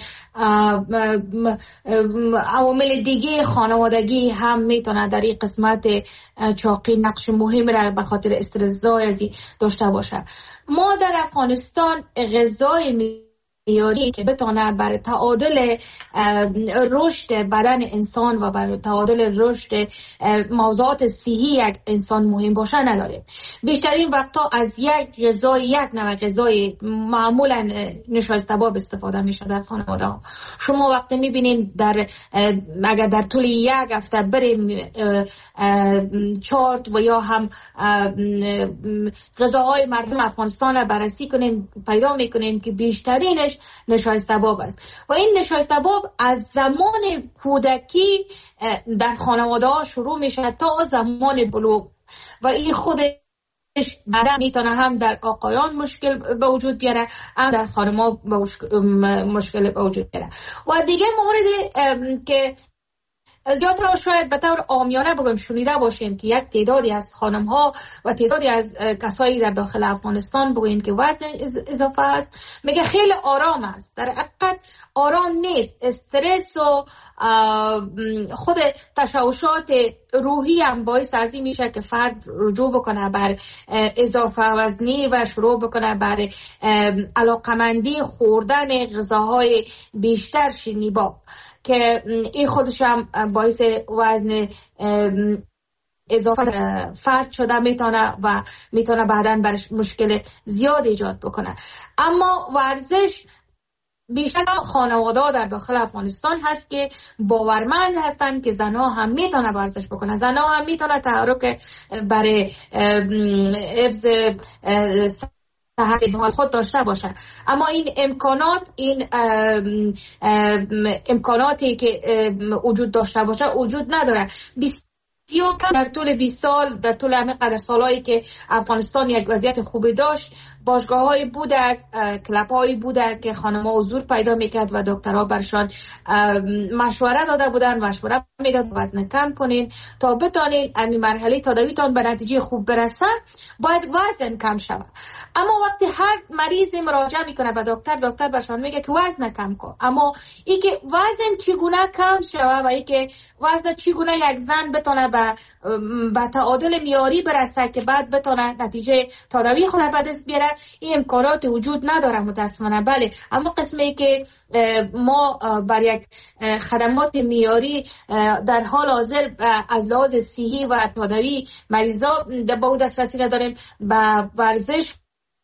عوامل دیگه خانوادگی هم میتونه در این قسمت چاقی نقش مهم را به خاطر استرس زایزی داشته باشه. ما در افغانستان غذای معیاری که بتونه برای تعادل رشد بدن انسان و برای تعادل رشد موضوعات صحی یک انسان مهم باشه نداره. بیشترین وقتا از یک غذای یک نوع غذای معمولا نشایسته باب استفاده میشه در خانواده ها. شما وقتی میبینید در اگر در طول یک هفته بریم چارت و یا هم غذاهای مردم افغانستان را بررسی کنیم، پیدا میکنیم که بیشترینش نشایسته باب است و این نشایسته باب از زمان کودکی در خانواده ها شروع میشه تا زمان بلوغ و این خودش بعدا میتونه هم در آقایان مشکل به وجود بیاره، هم در خانم‌ها مشکل به وجود بیاره. و دیگه مورد که زیاد ها شاید به طور عامیانه بگم شنیده باشیم که یک تعدادی از خانم ها و تعدادی از کسایی در داخل افغانستان بگوییم که وزن اضافه است، میگه خیلی آرام است. در حقیقت آرام نیست. استرس و خود تشوشات روحی هم باعث از این میشه که فرد رجوع بکنه بر اضافه وزنی و شروع بکنه بر علاقمندی خوردن غذاهای بیشتر شیرینی‌باب که این خودش هم باعث وزن اضافه فرد شده میتونه و میتونه بعداً برش مشکل زیاد ایجاد بکنه. اما ورزش بیشتر خانواده ها در داخل افغانستان هست که باورمند هستند که زنها هم میتونه ورزش بکنه، زنها هم میتونه تحرک برای حفظ صحت خود داشته باشه. اما این امکانات این ام ام امکاناتی که وجود داشته باشه وجود نداره. بسیار کم در طول بیست سال، در طول همه قدر سالایی که افغانستان یک وضعیت خوبی داشت، باشگاه های بوده، کلاب های بوده که خانم ها حضور پیدا میکرد و دکترها برشان مشوره داده بودن، مشوره میداد وزن کم کنین تا بتانین این مرحله تداویتان به نتیجه خوب برسه، باید وزن کم شود. اما وقتی هر مریض مراجعه میکنه به دکتر، دکتر برشان میگه که وزن کم کن، اما ای که وزن چگونه کم شود و ای که وزن چگونه یک زن بتونه به به تعادل معیاری برسه که بعد بتونه نتیجه تداوی خود به دست بیاره، این امکانات وجود نداره متاسفانه. بله، اما قسمی که ما بر یک خدمات معیاری در حال حاضر از لحاظ صحی و تداوی مریضا به او دسترسی نداریم، به ورزش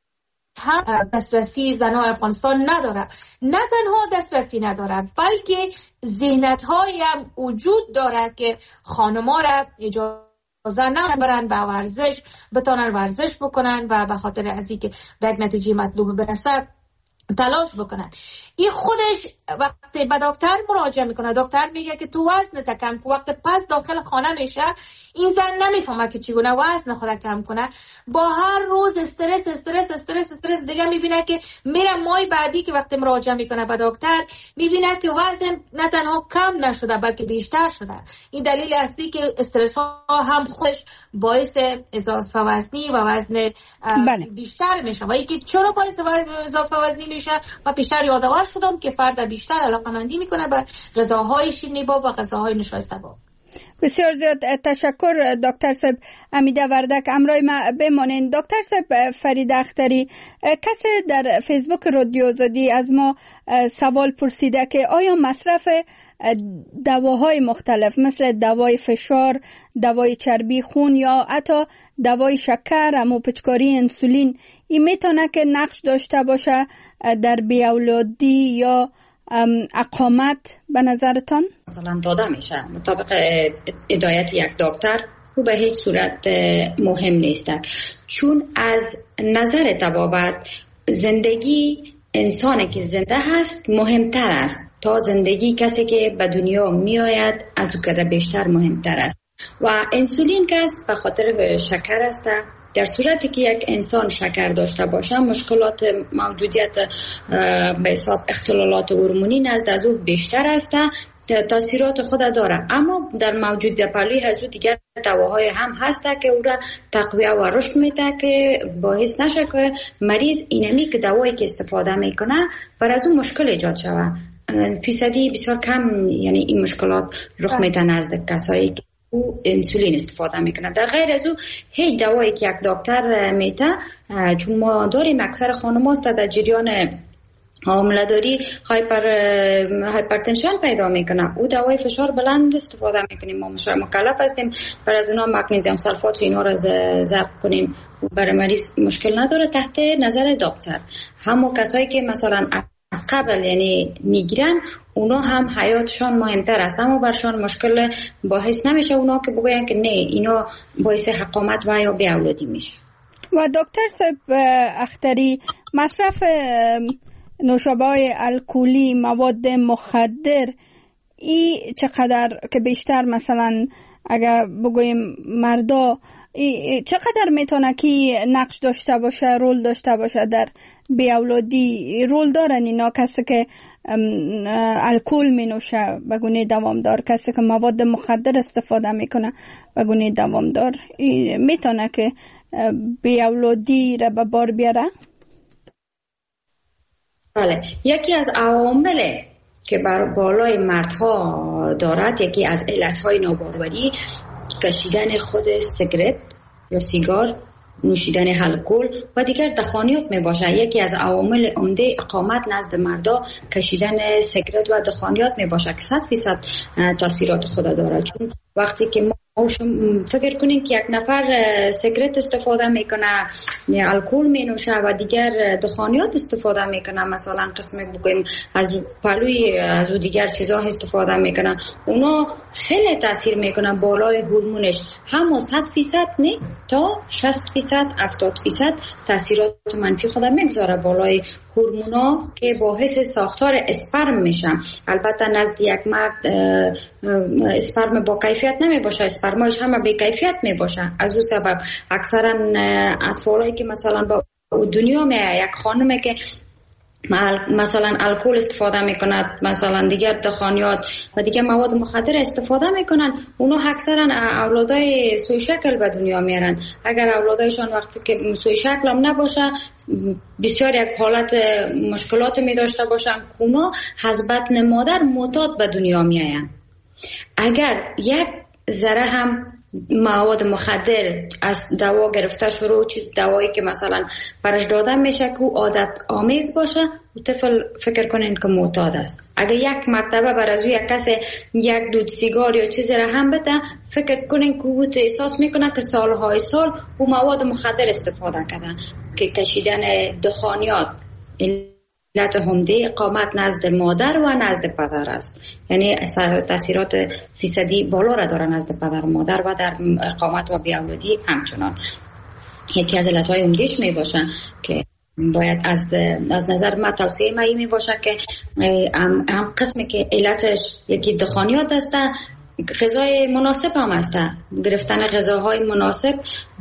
هم دسترسی زنان افغانستان نداره. نه تنها دسترسی نداره بلکه ذهنیت‌هایی هم وجود داره که خانم‌ها را اجازه نمیدن به ورزش، بتونن ورزش بکنن و به خاطر از اینکه به یک نتیجه مطلوب برسه تلاش بکنن. این خودش وقتی به دکتر مراجعه میکنه، دکتر میگه که تو وزن تا کم کن. وقتی پس داخل خانه میشه، این زن نمیفهمه که چگونه وزن خود کم کنه. با هر روز استرس استرس استرس استرس دیگه میبینه که میره ماه بعدی که وقتی مراجعه میکنه به دکتر، میبینه که وزن نه تنها کم نشده بلکه بیشتر شده. این دلیل اصلی که استرس ها هم خودش باعث اضافه وزنی و وزن بله. بیشتر میشه. و اینکه چرا باعث اضافه وزنی میشه و بیشتر یادآور شدم که فرد بیشتر علاقه‌مندی میکنه به غذاهای شیرینی‌باب و غذاهای نشایسته‌باب. بسیار زیاد تشکر دکتر صاحب. امیده وردک همراه ما بمانین. دکتر صاحب فرید اختری، کسی در فیسبوک رادیو آزادی از ما سوال پرسیده که آیا مصرف دواهای مختلف مثل دوای فشار، دوای چربی خون یا حتی دوای شکر، همو پچکاری انسولین، این میتونه که نقش داشته باشه در بیاولادی یا اقامت به نظرتان؟ مثلا داده میشه مطابق هدایت یک دکتر او به هیچ صورت مهم نیست، چون از نظر طبابت زندگی انسانی که زنده هست مهمتر است تا زندگی کسی که به دنیا می آید از او کده بیشتر مهمتر است. و انسولین که است به خاطر شکر است در صورتی که یک انسان شکر داشته باشه مشکلات موجودیت به حساب اختلالات هورمونی نزد از او بیشتر است، تاثیرات خود داره. اما در موجودیت پهلوی از او دیگر دواهای هم هست که او را تقویه و رشد میده که باعث نشه که مریض اینمی که دوایی که استفاده میکنه بر از اون مشکل ایجاد شود. فیصدی بسیار کم یعنی این مشکلات رخ میده نزد کسایی که او انسولین استفاده میکنه. در غیر از او هیچ دوایی که یک دکتر میده، چون ما داریم اکثر خانم هاست در جریان حامله داری هایپر هایپرتنشن پیدا میکنه، او دوای فشار بلند استفاده میکنیم. ما مکلف هستیم بر از اونا مگنیزیم سلفات و اینا را ضبط کنیم، برای مریض مشکل نداره تحت نظر دکتر. همو کسایی که مثلا از قبل یعنی میگیرن اونا هم حیاتشان مهمتر است، اما برشان مشکل باعث نمیشه اونا که بگوین که نه اینا باعث حقامت و یا بی‌اولادی میشه. و دکتر صاحب اختری، مصرف نوشابه‌های الکلی، مواد مخدر، ای چقدر که بیشتر مثلا اگر بگویم مردا چقدر میتونه که نقش داشته باشه، رول داشته باشه در بی‌اولادی؟ رول دارن اینا کسی که الکل می نوشه به گونه دوامدار، کسی که مواد مخدر استفاده میکنه به گونه دوامدار، میتونه که بی‌اولادی را به بار بیاره؟ بله، یکی از عوامل که بر بالای مردها دارد، یکی از علتهای ناباروری کشیدن خود سیگارت یا سیگار، نوشیدن الکل و دیگر دخانیات می باشه. یکی از عوامل عمده اقامت نزد مردا کشیدن سیگارت و دخانیات می باشه که صد فیصد تاثیرات خود داره. چون وقتی که ما فکر کنیم که یک نفر سیگارت استفاده میکنه، الکل می نوشه و دیگر دخانیات استفاده میکنه، مثلا قسم بگویم از پلوی از دیگر چیزا استفاده میکنه، اونا خیلی تاثیر میکنه بالای هورمونش، هم صد فیصد نه تا شصت فیصد هفتاد فیصد تاثیرات منفی خود میگذاره بالای هورمونا که باعث ساختار اسپرم میشه. البته نزد یک مرد اسپرم با کیفیت نمی باشه، اسپرمایش هم بی کیفیت می باشه. از اون سبب اکثرا اطفالایی که مثلا با دنیا میاد، یک خانمی که مثلا الکل استفاده میکنند، مثلا دیگر دخانیات و دیگر مواد مخدر استفاده میکنن، اونا اکثرا اولادای سوی شکل به دنیا میارن. اگر اولادایشان وقتی که سوی شکل هم نباشه، بسیار یک حالت مشکلات می داشته باشن، اونا از بطن مادر معتاد به دنیا میاین. اگر یک ذره هم مواد مخدر از دوا گرفته شروع چیز دوایی که مثلا برش داده میشه که او عادت آمیز باشه، او طفل فکر کنین که معتاد است. اگر یک مرتبه بر از او یک کسی یک دود سیگار یا چیزی را هم بده، فکر کنین که او احساس میکنه که سالهای سال او مواد مخدر استفاده کردن. که کشیدن دخانیات علت عمده اقامت نزد مادر و نزد پدر است، یعنی تاثیرات فیصدی بالا را داره نزد پدر و مادر و در اقامت و بی‌اولادی همچنان. یکی از علتهای عمدهش می باشه که باید از از نظر ما توصیه ما می باشه که هم قسمی که علتش یکی دخانیات است، غذای مناسب هم است. گرفتن غذاهای مناسب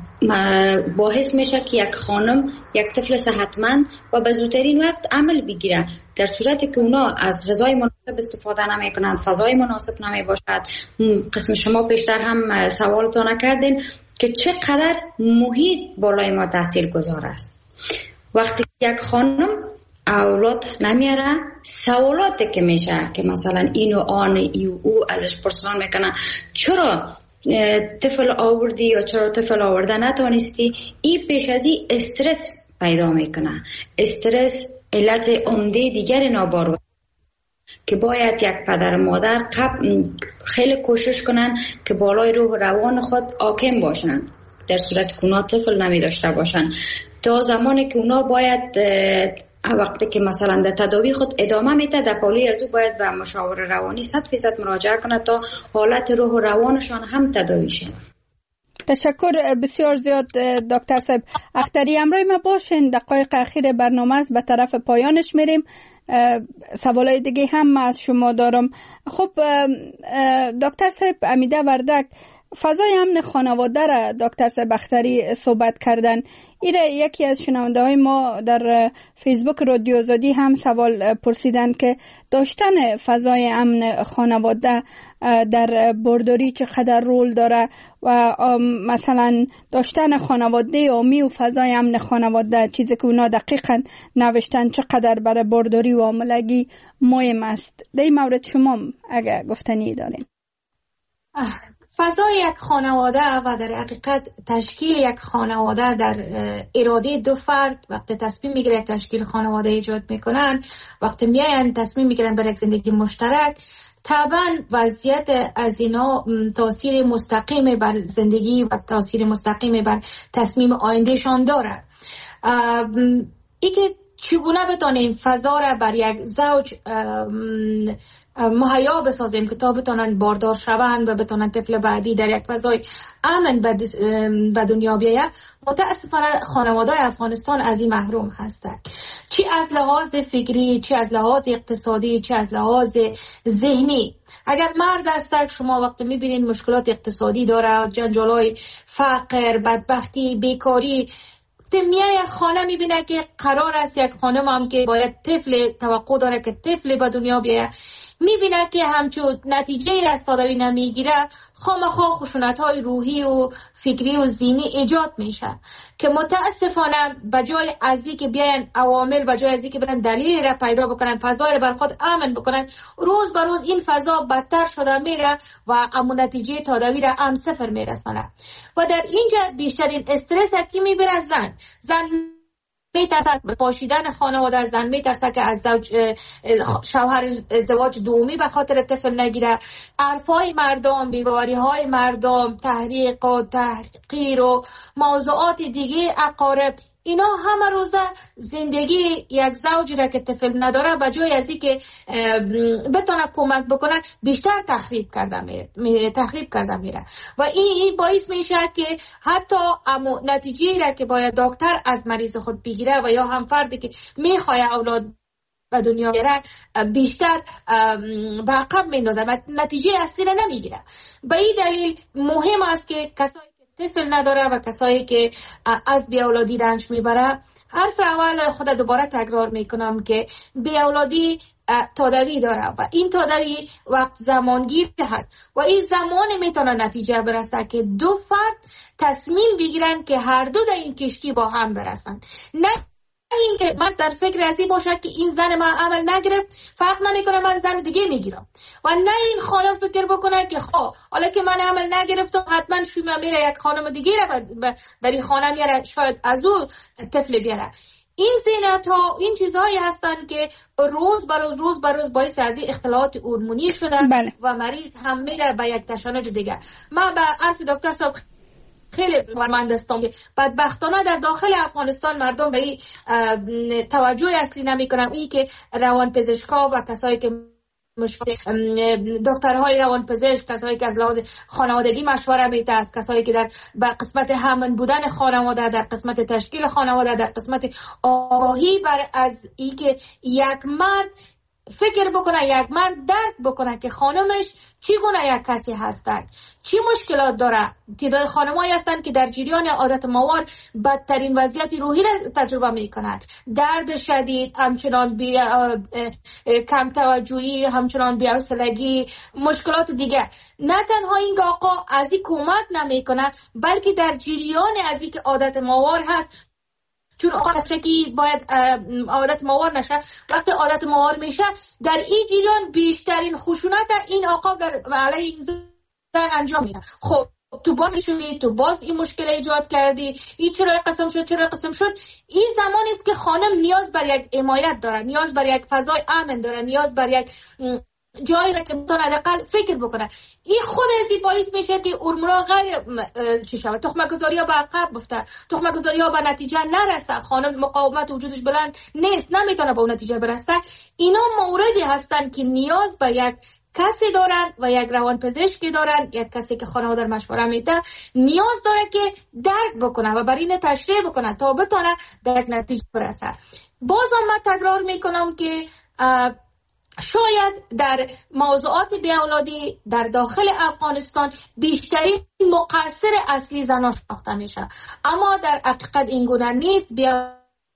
باعث میشه که یک خانم یک طفل صحتمند و به زودترین وقت عمل بگیره. در صورتی که اونا از غذای مناسب استفاده نمی کنند، فضای مناسب نمی باشد. قسم شما پیشتر هم سوالتان کردین که چقدر محیط بالای ما تاثیر گذار است. وقتی یک خانم اولاد نمیاره، سوالاتی که میشه که مثلا این و آن ای او ازش پرسان میکنه، چرا طفل آوردی یا چرا طفل آورده نتونستی، این پیش از این استرس پیدا میکنه. استرس علت عمده دیگر ناباروری که باید یک پدر و مادر خیلی کوشش کنن که بالای روح و روان خود حاکم باشن، در صورت که اونا طفل نمی داشته باشن. تا زمانی که اونا باید وقتی که مثلا در تداوی خود ادامه میده، در پالی از او باید به مشاور روانی صد فیصد مراجعه کنه تا حالت روح و روانشان هم تداوی شد. تشکر بسیار زیاد دکتر صاحب. اختری امروی ما باشین، دقایق اخیر برنامه است، به طرف پایانش میریم. سوالای دیگه هم از شما دارم. خب دکتر صاحب، امیده وردک، فضای امن خانواده را دکتر سبختری صحبت کردن. ایره یکی از شنونده های ما در فیسبوک رادیو آزادی هم سوال پرسیدن که داشتن فضای امن خانواده در بارداری چقدر رول داره و مثلا داشتن خانواده عامی و فضای امن خانواده، چیزی که اونا دقیقا نوشتن، چقدر برای بارداری و عاملگی مهم است. در این مورد شما اگر گفتنی دارین. فضای یک خانواده و در حقیقت تشکیل یک خانواده در اراده دو فرد وقتی تصمیم میگیره یک تشکیل خانواده ایجاد میکنن، وقتی میاین تصمیم میگیرن برای یک زندگی مشترک، طبعا وضعیت از اینا تاثیر مستقیم بر زندگی و تاثیر مستقیم بر تصمیم آیندهشان داره. ای که چگونه بتانیم فضا را بر یک زوج مهیا بسازیم که تا بتونن باردار شوند و بتونن طفل بعدی در یک فضای امن به دنیا بیاید، متاسفانه خانواده افغانستان از این محروم هستند، چی از لحاظ فکری، چی از لحاظ اقتصادی، چی از لحاظ ذهنی. اگر مرد هست شما وقتی میبینید مشکلات اقتصادی داره، جنجالای فقر، بدبختی، بیکاری، میای خانه میبینه که قرار است یک خانم هم که باید طفل توقع داره که طفل به دنیا بیاید، میبینه که همچون نتیجه را سادوی نمیگیره، خامخا خشونت های روحی و فکری و ذهنی ایجاد میشه که متاسفانه بجای از اینکه بیاین عوامل، بجای از اینکه برن دلیل را پیدا بکنن، فضای را بر خود امن بکنن، روز به روز این فضا بدتر شده میره و امون نتیجه تاداوی را هم صفر میرسانه. و در اینجا بیشترین استرس کی میبره؟ زن. زن میترسه از پاشیدن خانواده، زن میترسه که از شوهر ازدواج دومی به خاطر طفل نگیره. حرفای مردم، بیماریهای مردم، تحریق و تحقیر و موضوعات دیگه اقارب، اینا همه روزه زندگی یک زوجی را که طفل نداره بجای از این که بتونه کمک بکنه بیشتر تخریب کرده میره تخریب کرده میره و این باعث میشه که حتی امو نتیجه را که باید دکتر از مریض خود بگیره و یا هم فردی که میخواه اولاد و دنیا بیاره بیشتر به عقب میندازه و نتیجه اصلی را نمیگیره. به این دلیل مهم است که کسایی طفل نداره و کسایی که از بیاولادی رنج میبره، حرف اول خود دوباره تکرار میکنم که بیاولادی تاداوی داره و این تاداوی وقت زمانگیر هست و این زمان میتونه نتیجه برسه که دو فرد تصمیم بگیرن که هر دو در این کشتی با هم برسن، نه این که من در فکر ازی باشه که این زن من عمل نگرفت فرق نمیکنه من زن دیگه میگیرم، و نه این خانم فکر بکنه که خب حالا که من عمل نگرفتم حتما شما میره یک خانم دیگه را در این خانه میاره شاید از او طفل بیاره. این زینت ها این چیزهایی هستن که روز بر روز روز بر روز باعث از این اختلالات هورمونی شدن بله. و مریض هم میره به یک تشنج دیگه. من به حرف دکتر صاحب خیلی باورمند هستم که بدبختانه در داخل افغانستان مردم به این توجه اصلی نمی کنن، این که روان پزشکا و کسایی که دکترهای روان پزشک، کسایی که از لحاظ خانوادگی مشوره میده، از کسایی که در قسمت همن بودن خانواده، در قسمت تشکیل خانواده، در قسمت آگاهی بر از این که یک مرد فکر بکنه، یک مرد درک بکنه که خانمش چگونه یک کسی هستند، چی مشکلات داره. تعداد خانمایی هستند که در جریان عادت موار بدترین وضعیت روحی را تجربه میکنند، درد شدید، همچنان بی کم توجهی، همچنان بی‌حوصلگی، مشکلات دیگه. نه تنها این آقا از این کمک نمیکنه، بلکه در جریان از این که عادت موار هست، چون آقا که باید عادت موار نشه، وقتی عادت موار میشه در این جریان بیشترین خشونت این آقا در علیه این زن انجام میده. خب تو باز شدی، تو باز این مشکل ایجاد کردی، این چرا قسم شد چرا قسم شد. این زمانی است که خانم نیاز بر یک حمایت داره، نیاز بر یک فضای امن داره، نیاز بر یک جایی را که بتونه حداقل فکر بکنه. این خود از این باعث میشه که هورمونا غیر چی شود، تخمه گذاری ها به عقب بفته، تخمه گذاری ها به نتیجه نرسه، خانم مقاومت وجودش بلند نیست، نمیتونه به اون نتیجه برسه. اینا موردی هستن که نیاز به یک کسی دارن و یک روان پزشکی دارن، یک کسی که خانواده مشوره میده نیاز داره که درک بکنه و برای این تشریح بکنه تا بتونه به یک نتیجه برسه. بازم من تکرار میکنم که شاید در موضوعات بیاولادی در داخل افغانستان بیشترین مقصر اصلی زنان شناخته میشه، اما در حقیقت این گونه نیست. بیاولاد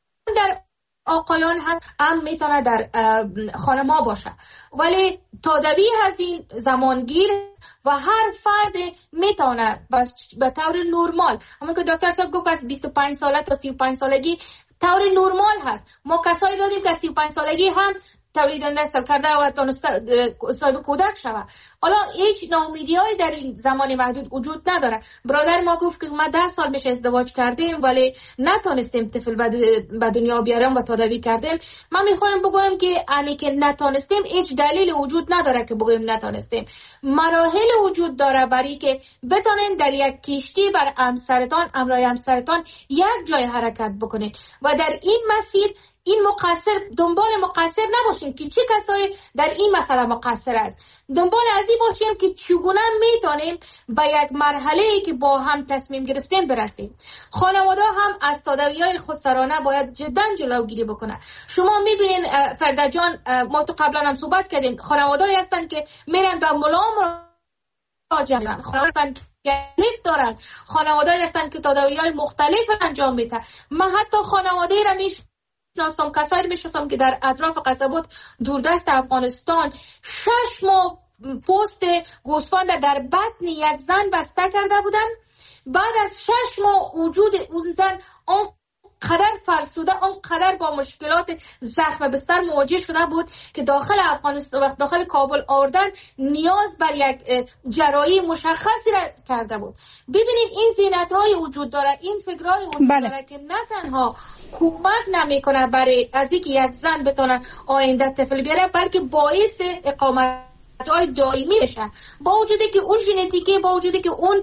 در آقایان هست، هم میتونه در خانم‌ها باشه، ولی تداوی از این زمانگیر و هر فرد میتونه به طور نرمال، همون که دکتر صاحب گفت از بیست و پنج ساله تا سی و پنج سالگی طور نرمال هست. ما کسایی داریم که سی و پنج سالگی هم تولید نسل کرده و تونسته صاحب کودک شود. حالا هیچ ناامیدی‌ای در این زمان محدود وجود نداره. برادر ما گفت که ما ده سال میشه ازدواج کردیم ولی نتونستیم طفل به دنیا بیاریم و تداوی کردیم. من میخوایم بگویم که امی که نتونستیم هیچ دلیل وجود نداره که بگویم نتونستیم. مراحل وجود داره برای که بتونین در یک کشتی بر همسرتان، امرای همسرتان یک جای حرکت بکنین و در این مسیر این مقصر دنبال مقصر نباشیم که چه کسایی در این مسئله مقصر است. دنبال از این باشیم که چگونه میتونیم به یک مرحله‌ای که با هم تصمیم گرفتیم برسیم. خانواده هم از تداوی‌های خودسرانه باید جدا جلوگیری بکنه. شما میبینین فردا جان، ما تو قبلا هم صحبت کردیم، خانواده‌ای هستن که میرن به ملا مراجعه میکنن، خانواده گلیف دارن، خانواده‌ای هستن که تداوی‌های مختلف انجام میدن. من حتی خانواده را میش شناسم، کسایی میشناسم که در اطراف قصبات دوردست افغانستان شش ماه پوست گوسفند در بطن یک زن بسته کرده بودن. بعد از شش ماه وجود اون زن اون قدر فرسوده، اون قدر با مشکلات زخم بستر مواجه شده بود که داخل افغانستان و داخل کابل آوردن نیاز بر یک جراحی مشخصی را کرده بود. ببینید این زینت‌های وجود داره، این فکرهای وجود بله. داره که نه تنها کمک نمیکنه برای از اینکه یک زن بتونه آینده طفل بیاره، بلکه باعث اقامت جای دائمی بشن. با وجودی که اون ژنتیکی، با وجودی که اون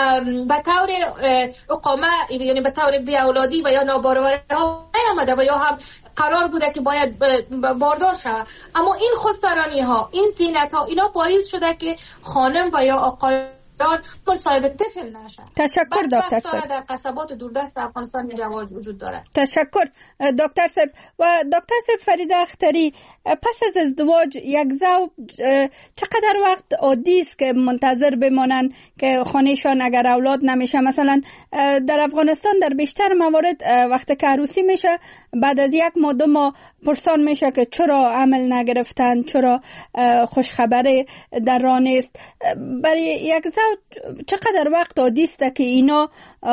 به طور اقامه، یعنی به طور بیاولادی و یا ناباروری ها نیامده و یا هم قرار بوده که باید باردار شود، اما این خودسرانی ها، این زینت ها، اینا باعث شده که خانم و یا آقایان صاحب طفل نشن. تشکر دکتر صاحب. در قصبات دوردست افغانستان این رواج وجود داره. تشکر دکتر صاحب. و دکتر صاحب فریده اختری، پس از ازدواج یک زوج چقدر وقت عادی است که منتظر بمانند که خانهشان اگر اولاد نمیشه؟ مثلا در افغانستان در بیشتر موارد وقتی که عروسی میشه بعد از یک ماه دو ماه پرسان میشه که چرا عمل نگرفتن، چرا خوشخبری در راه نیست. برای یک زوج چقدر وقت عادی است که اینا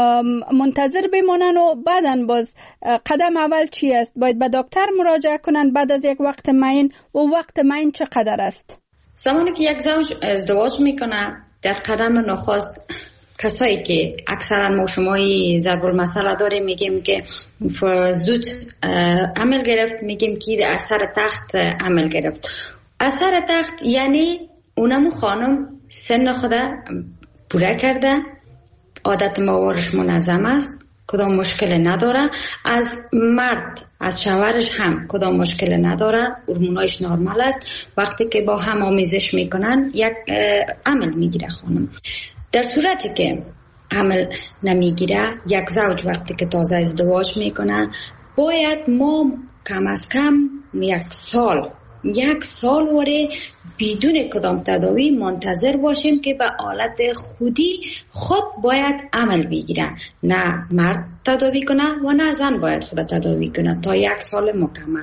منتظر بمانن و بعداً باز قدم اول چی است؟ باید به دکتر مراجعه کنن بعد از یک وقت معین و وقت معین چقدر است؟ زمانی که یک زوج ازدواج میکنه در قدم نخست کسایی که اکثرا ما شمایی ضرب المثل داریم میگیم که زود عمل گرفت، میگیم که از سر تخت عمل گرفت. از سر تخت یعنی اونم خانم سن خود پوره کرده، عادت موارش منظم است، کدام مشکل نداره، از مرد از شوهرش هم کدام مشکل نداره، هورمونایش نرمال است. وقتی که با هم آمیزش میکنن یک عمل میگیره خانم. در صورتی که عمل نمیگیره، یک زوج وقتی که تازه ازدواج میکنه باید ما کم از کم یک سال یک سال وره بدون کدام تداوی منتظر باشیم که به حالت خودی خود باید عمل بگیرن، نه مرد تداوی کنه و نه زن باید خود تداوی کنه تا یک سال مکمل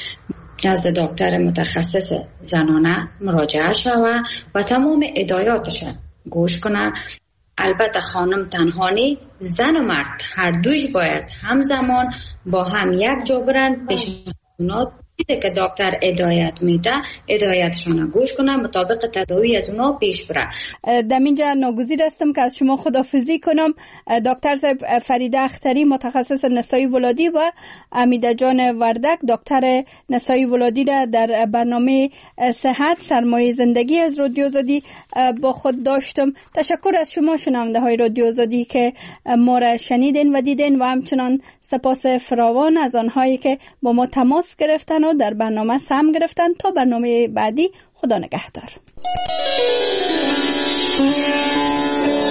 نزد دکتر متخصص زنانه مراجعه شوه و تمام هدایاتش گوش کنه. البته خانم تنها نی، زن و مرد هر دویش باید همزمان با هم یک جا برن، پیشنهاد که دکتر هدایت میده هدایتشون گوش کنه، مطابق تداوی از اونا پیش بره. در اینجا ناگزیر هستم که از شما خداحافظی کنم. دکتر صاحب فریده اختری، متخصص نسایی ولادی، و امیده جان وردک، دکتر نسایی ولادی را در برنامه صحت سرمایه زندگی از رادیو آزادی با خود داشتم. تشکر از شما شنونده های رادیو آزادی که ما را شنیدین و دیدین و همچنان سپاس فراوان از آنهایی که با ما تماس گرفتن و در برنامه سهم گرفتن. تا برنامه بعدی، خدا نگهدار.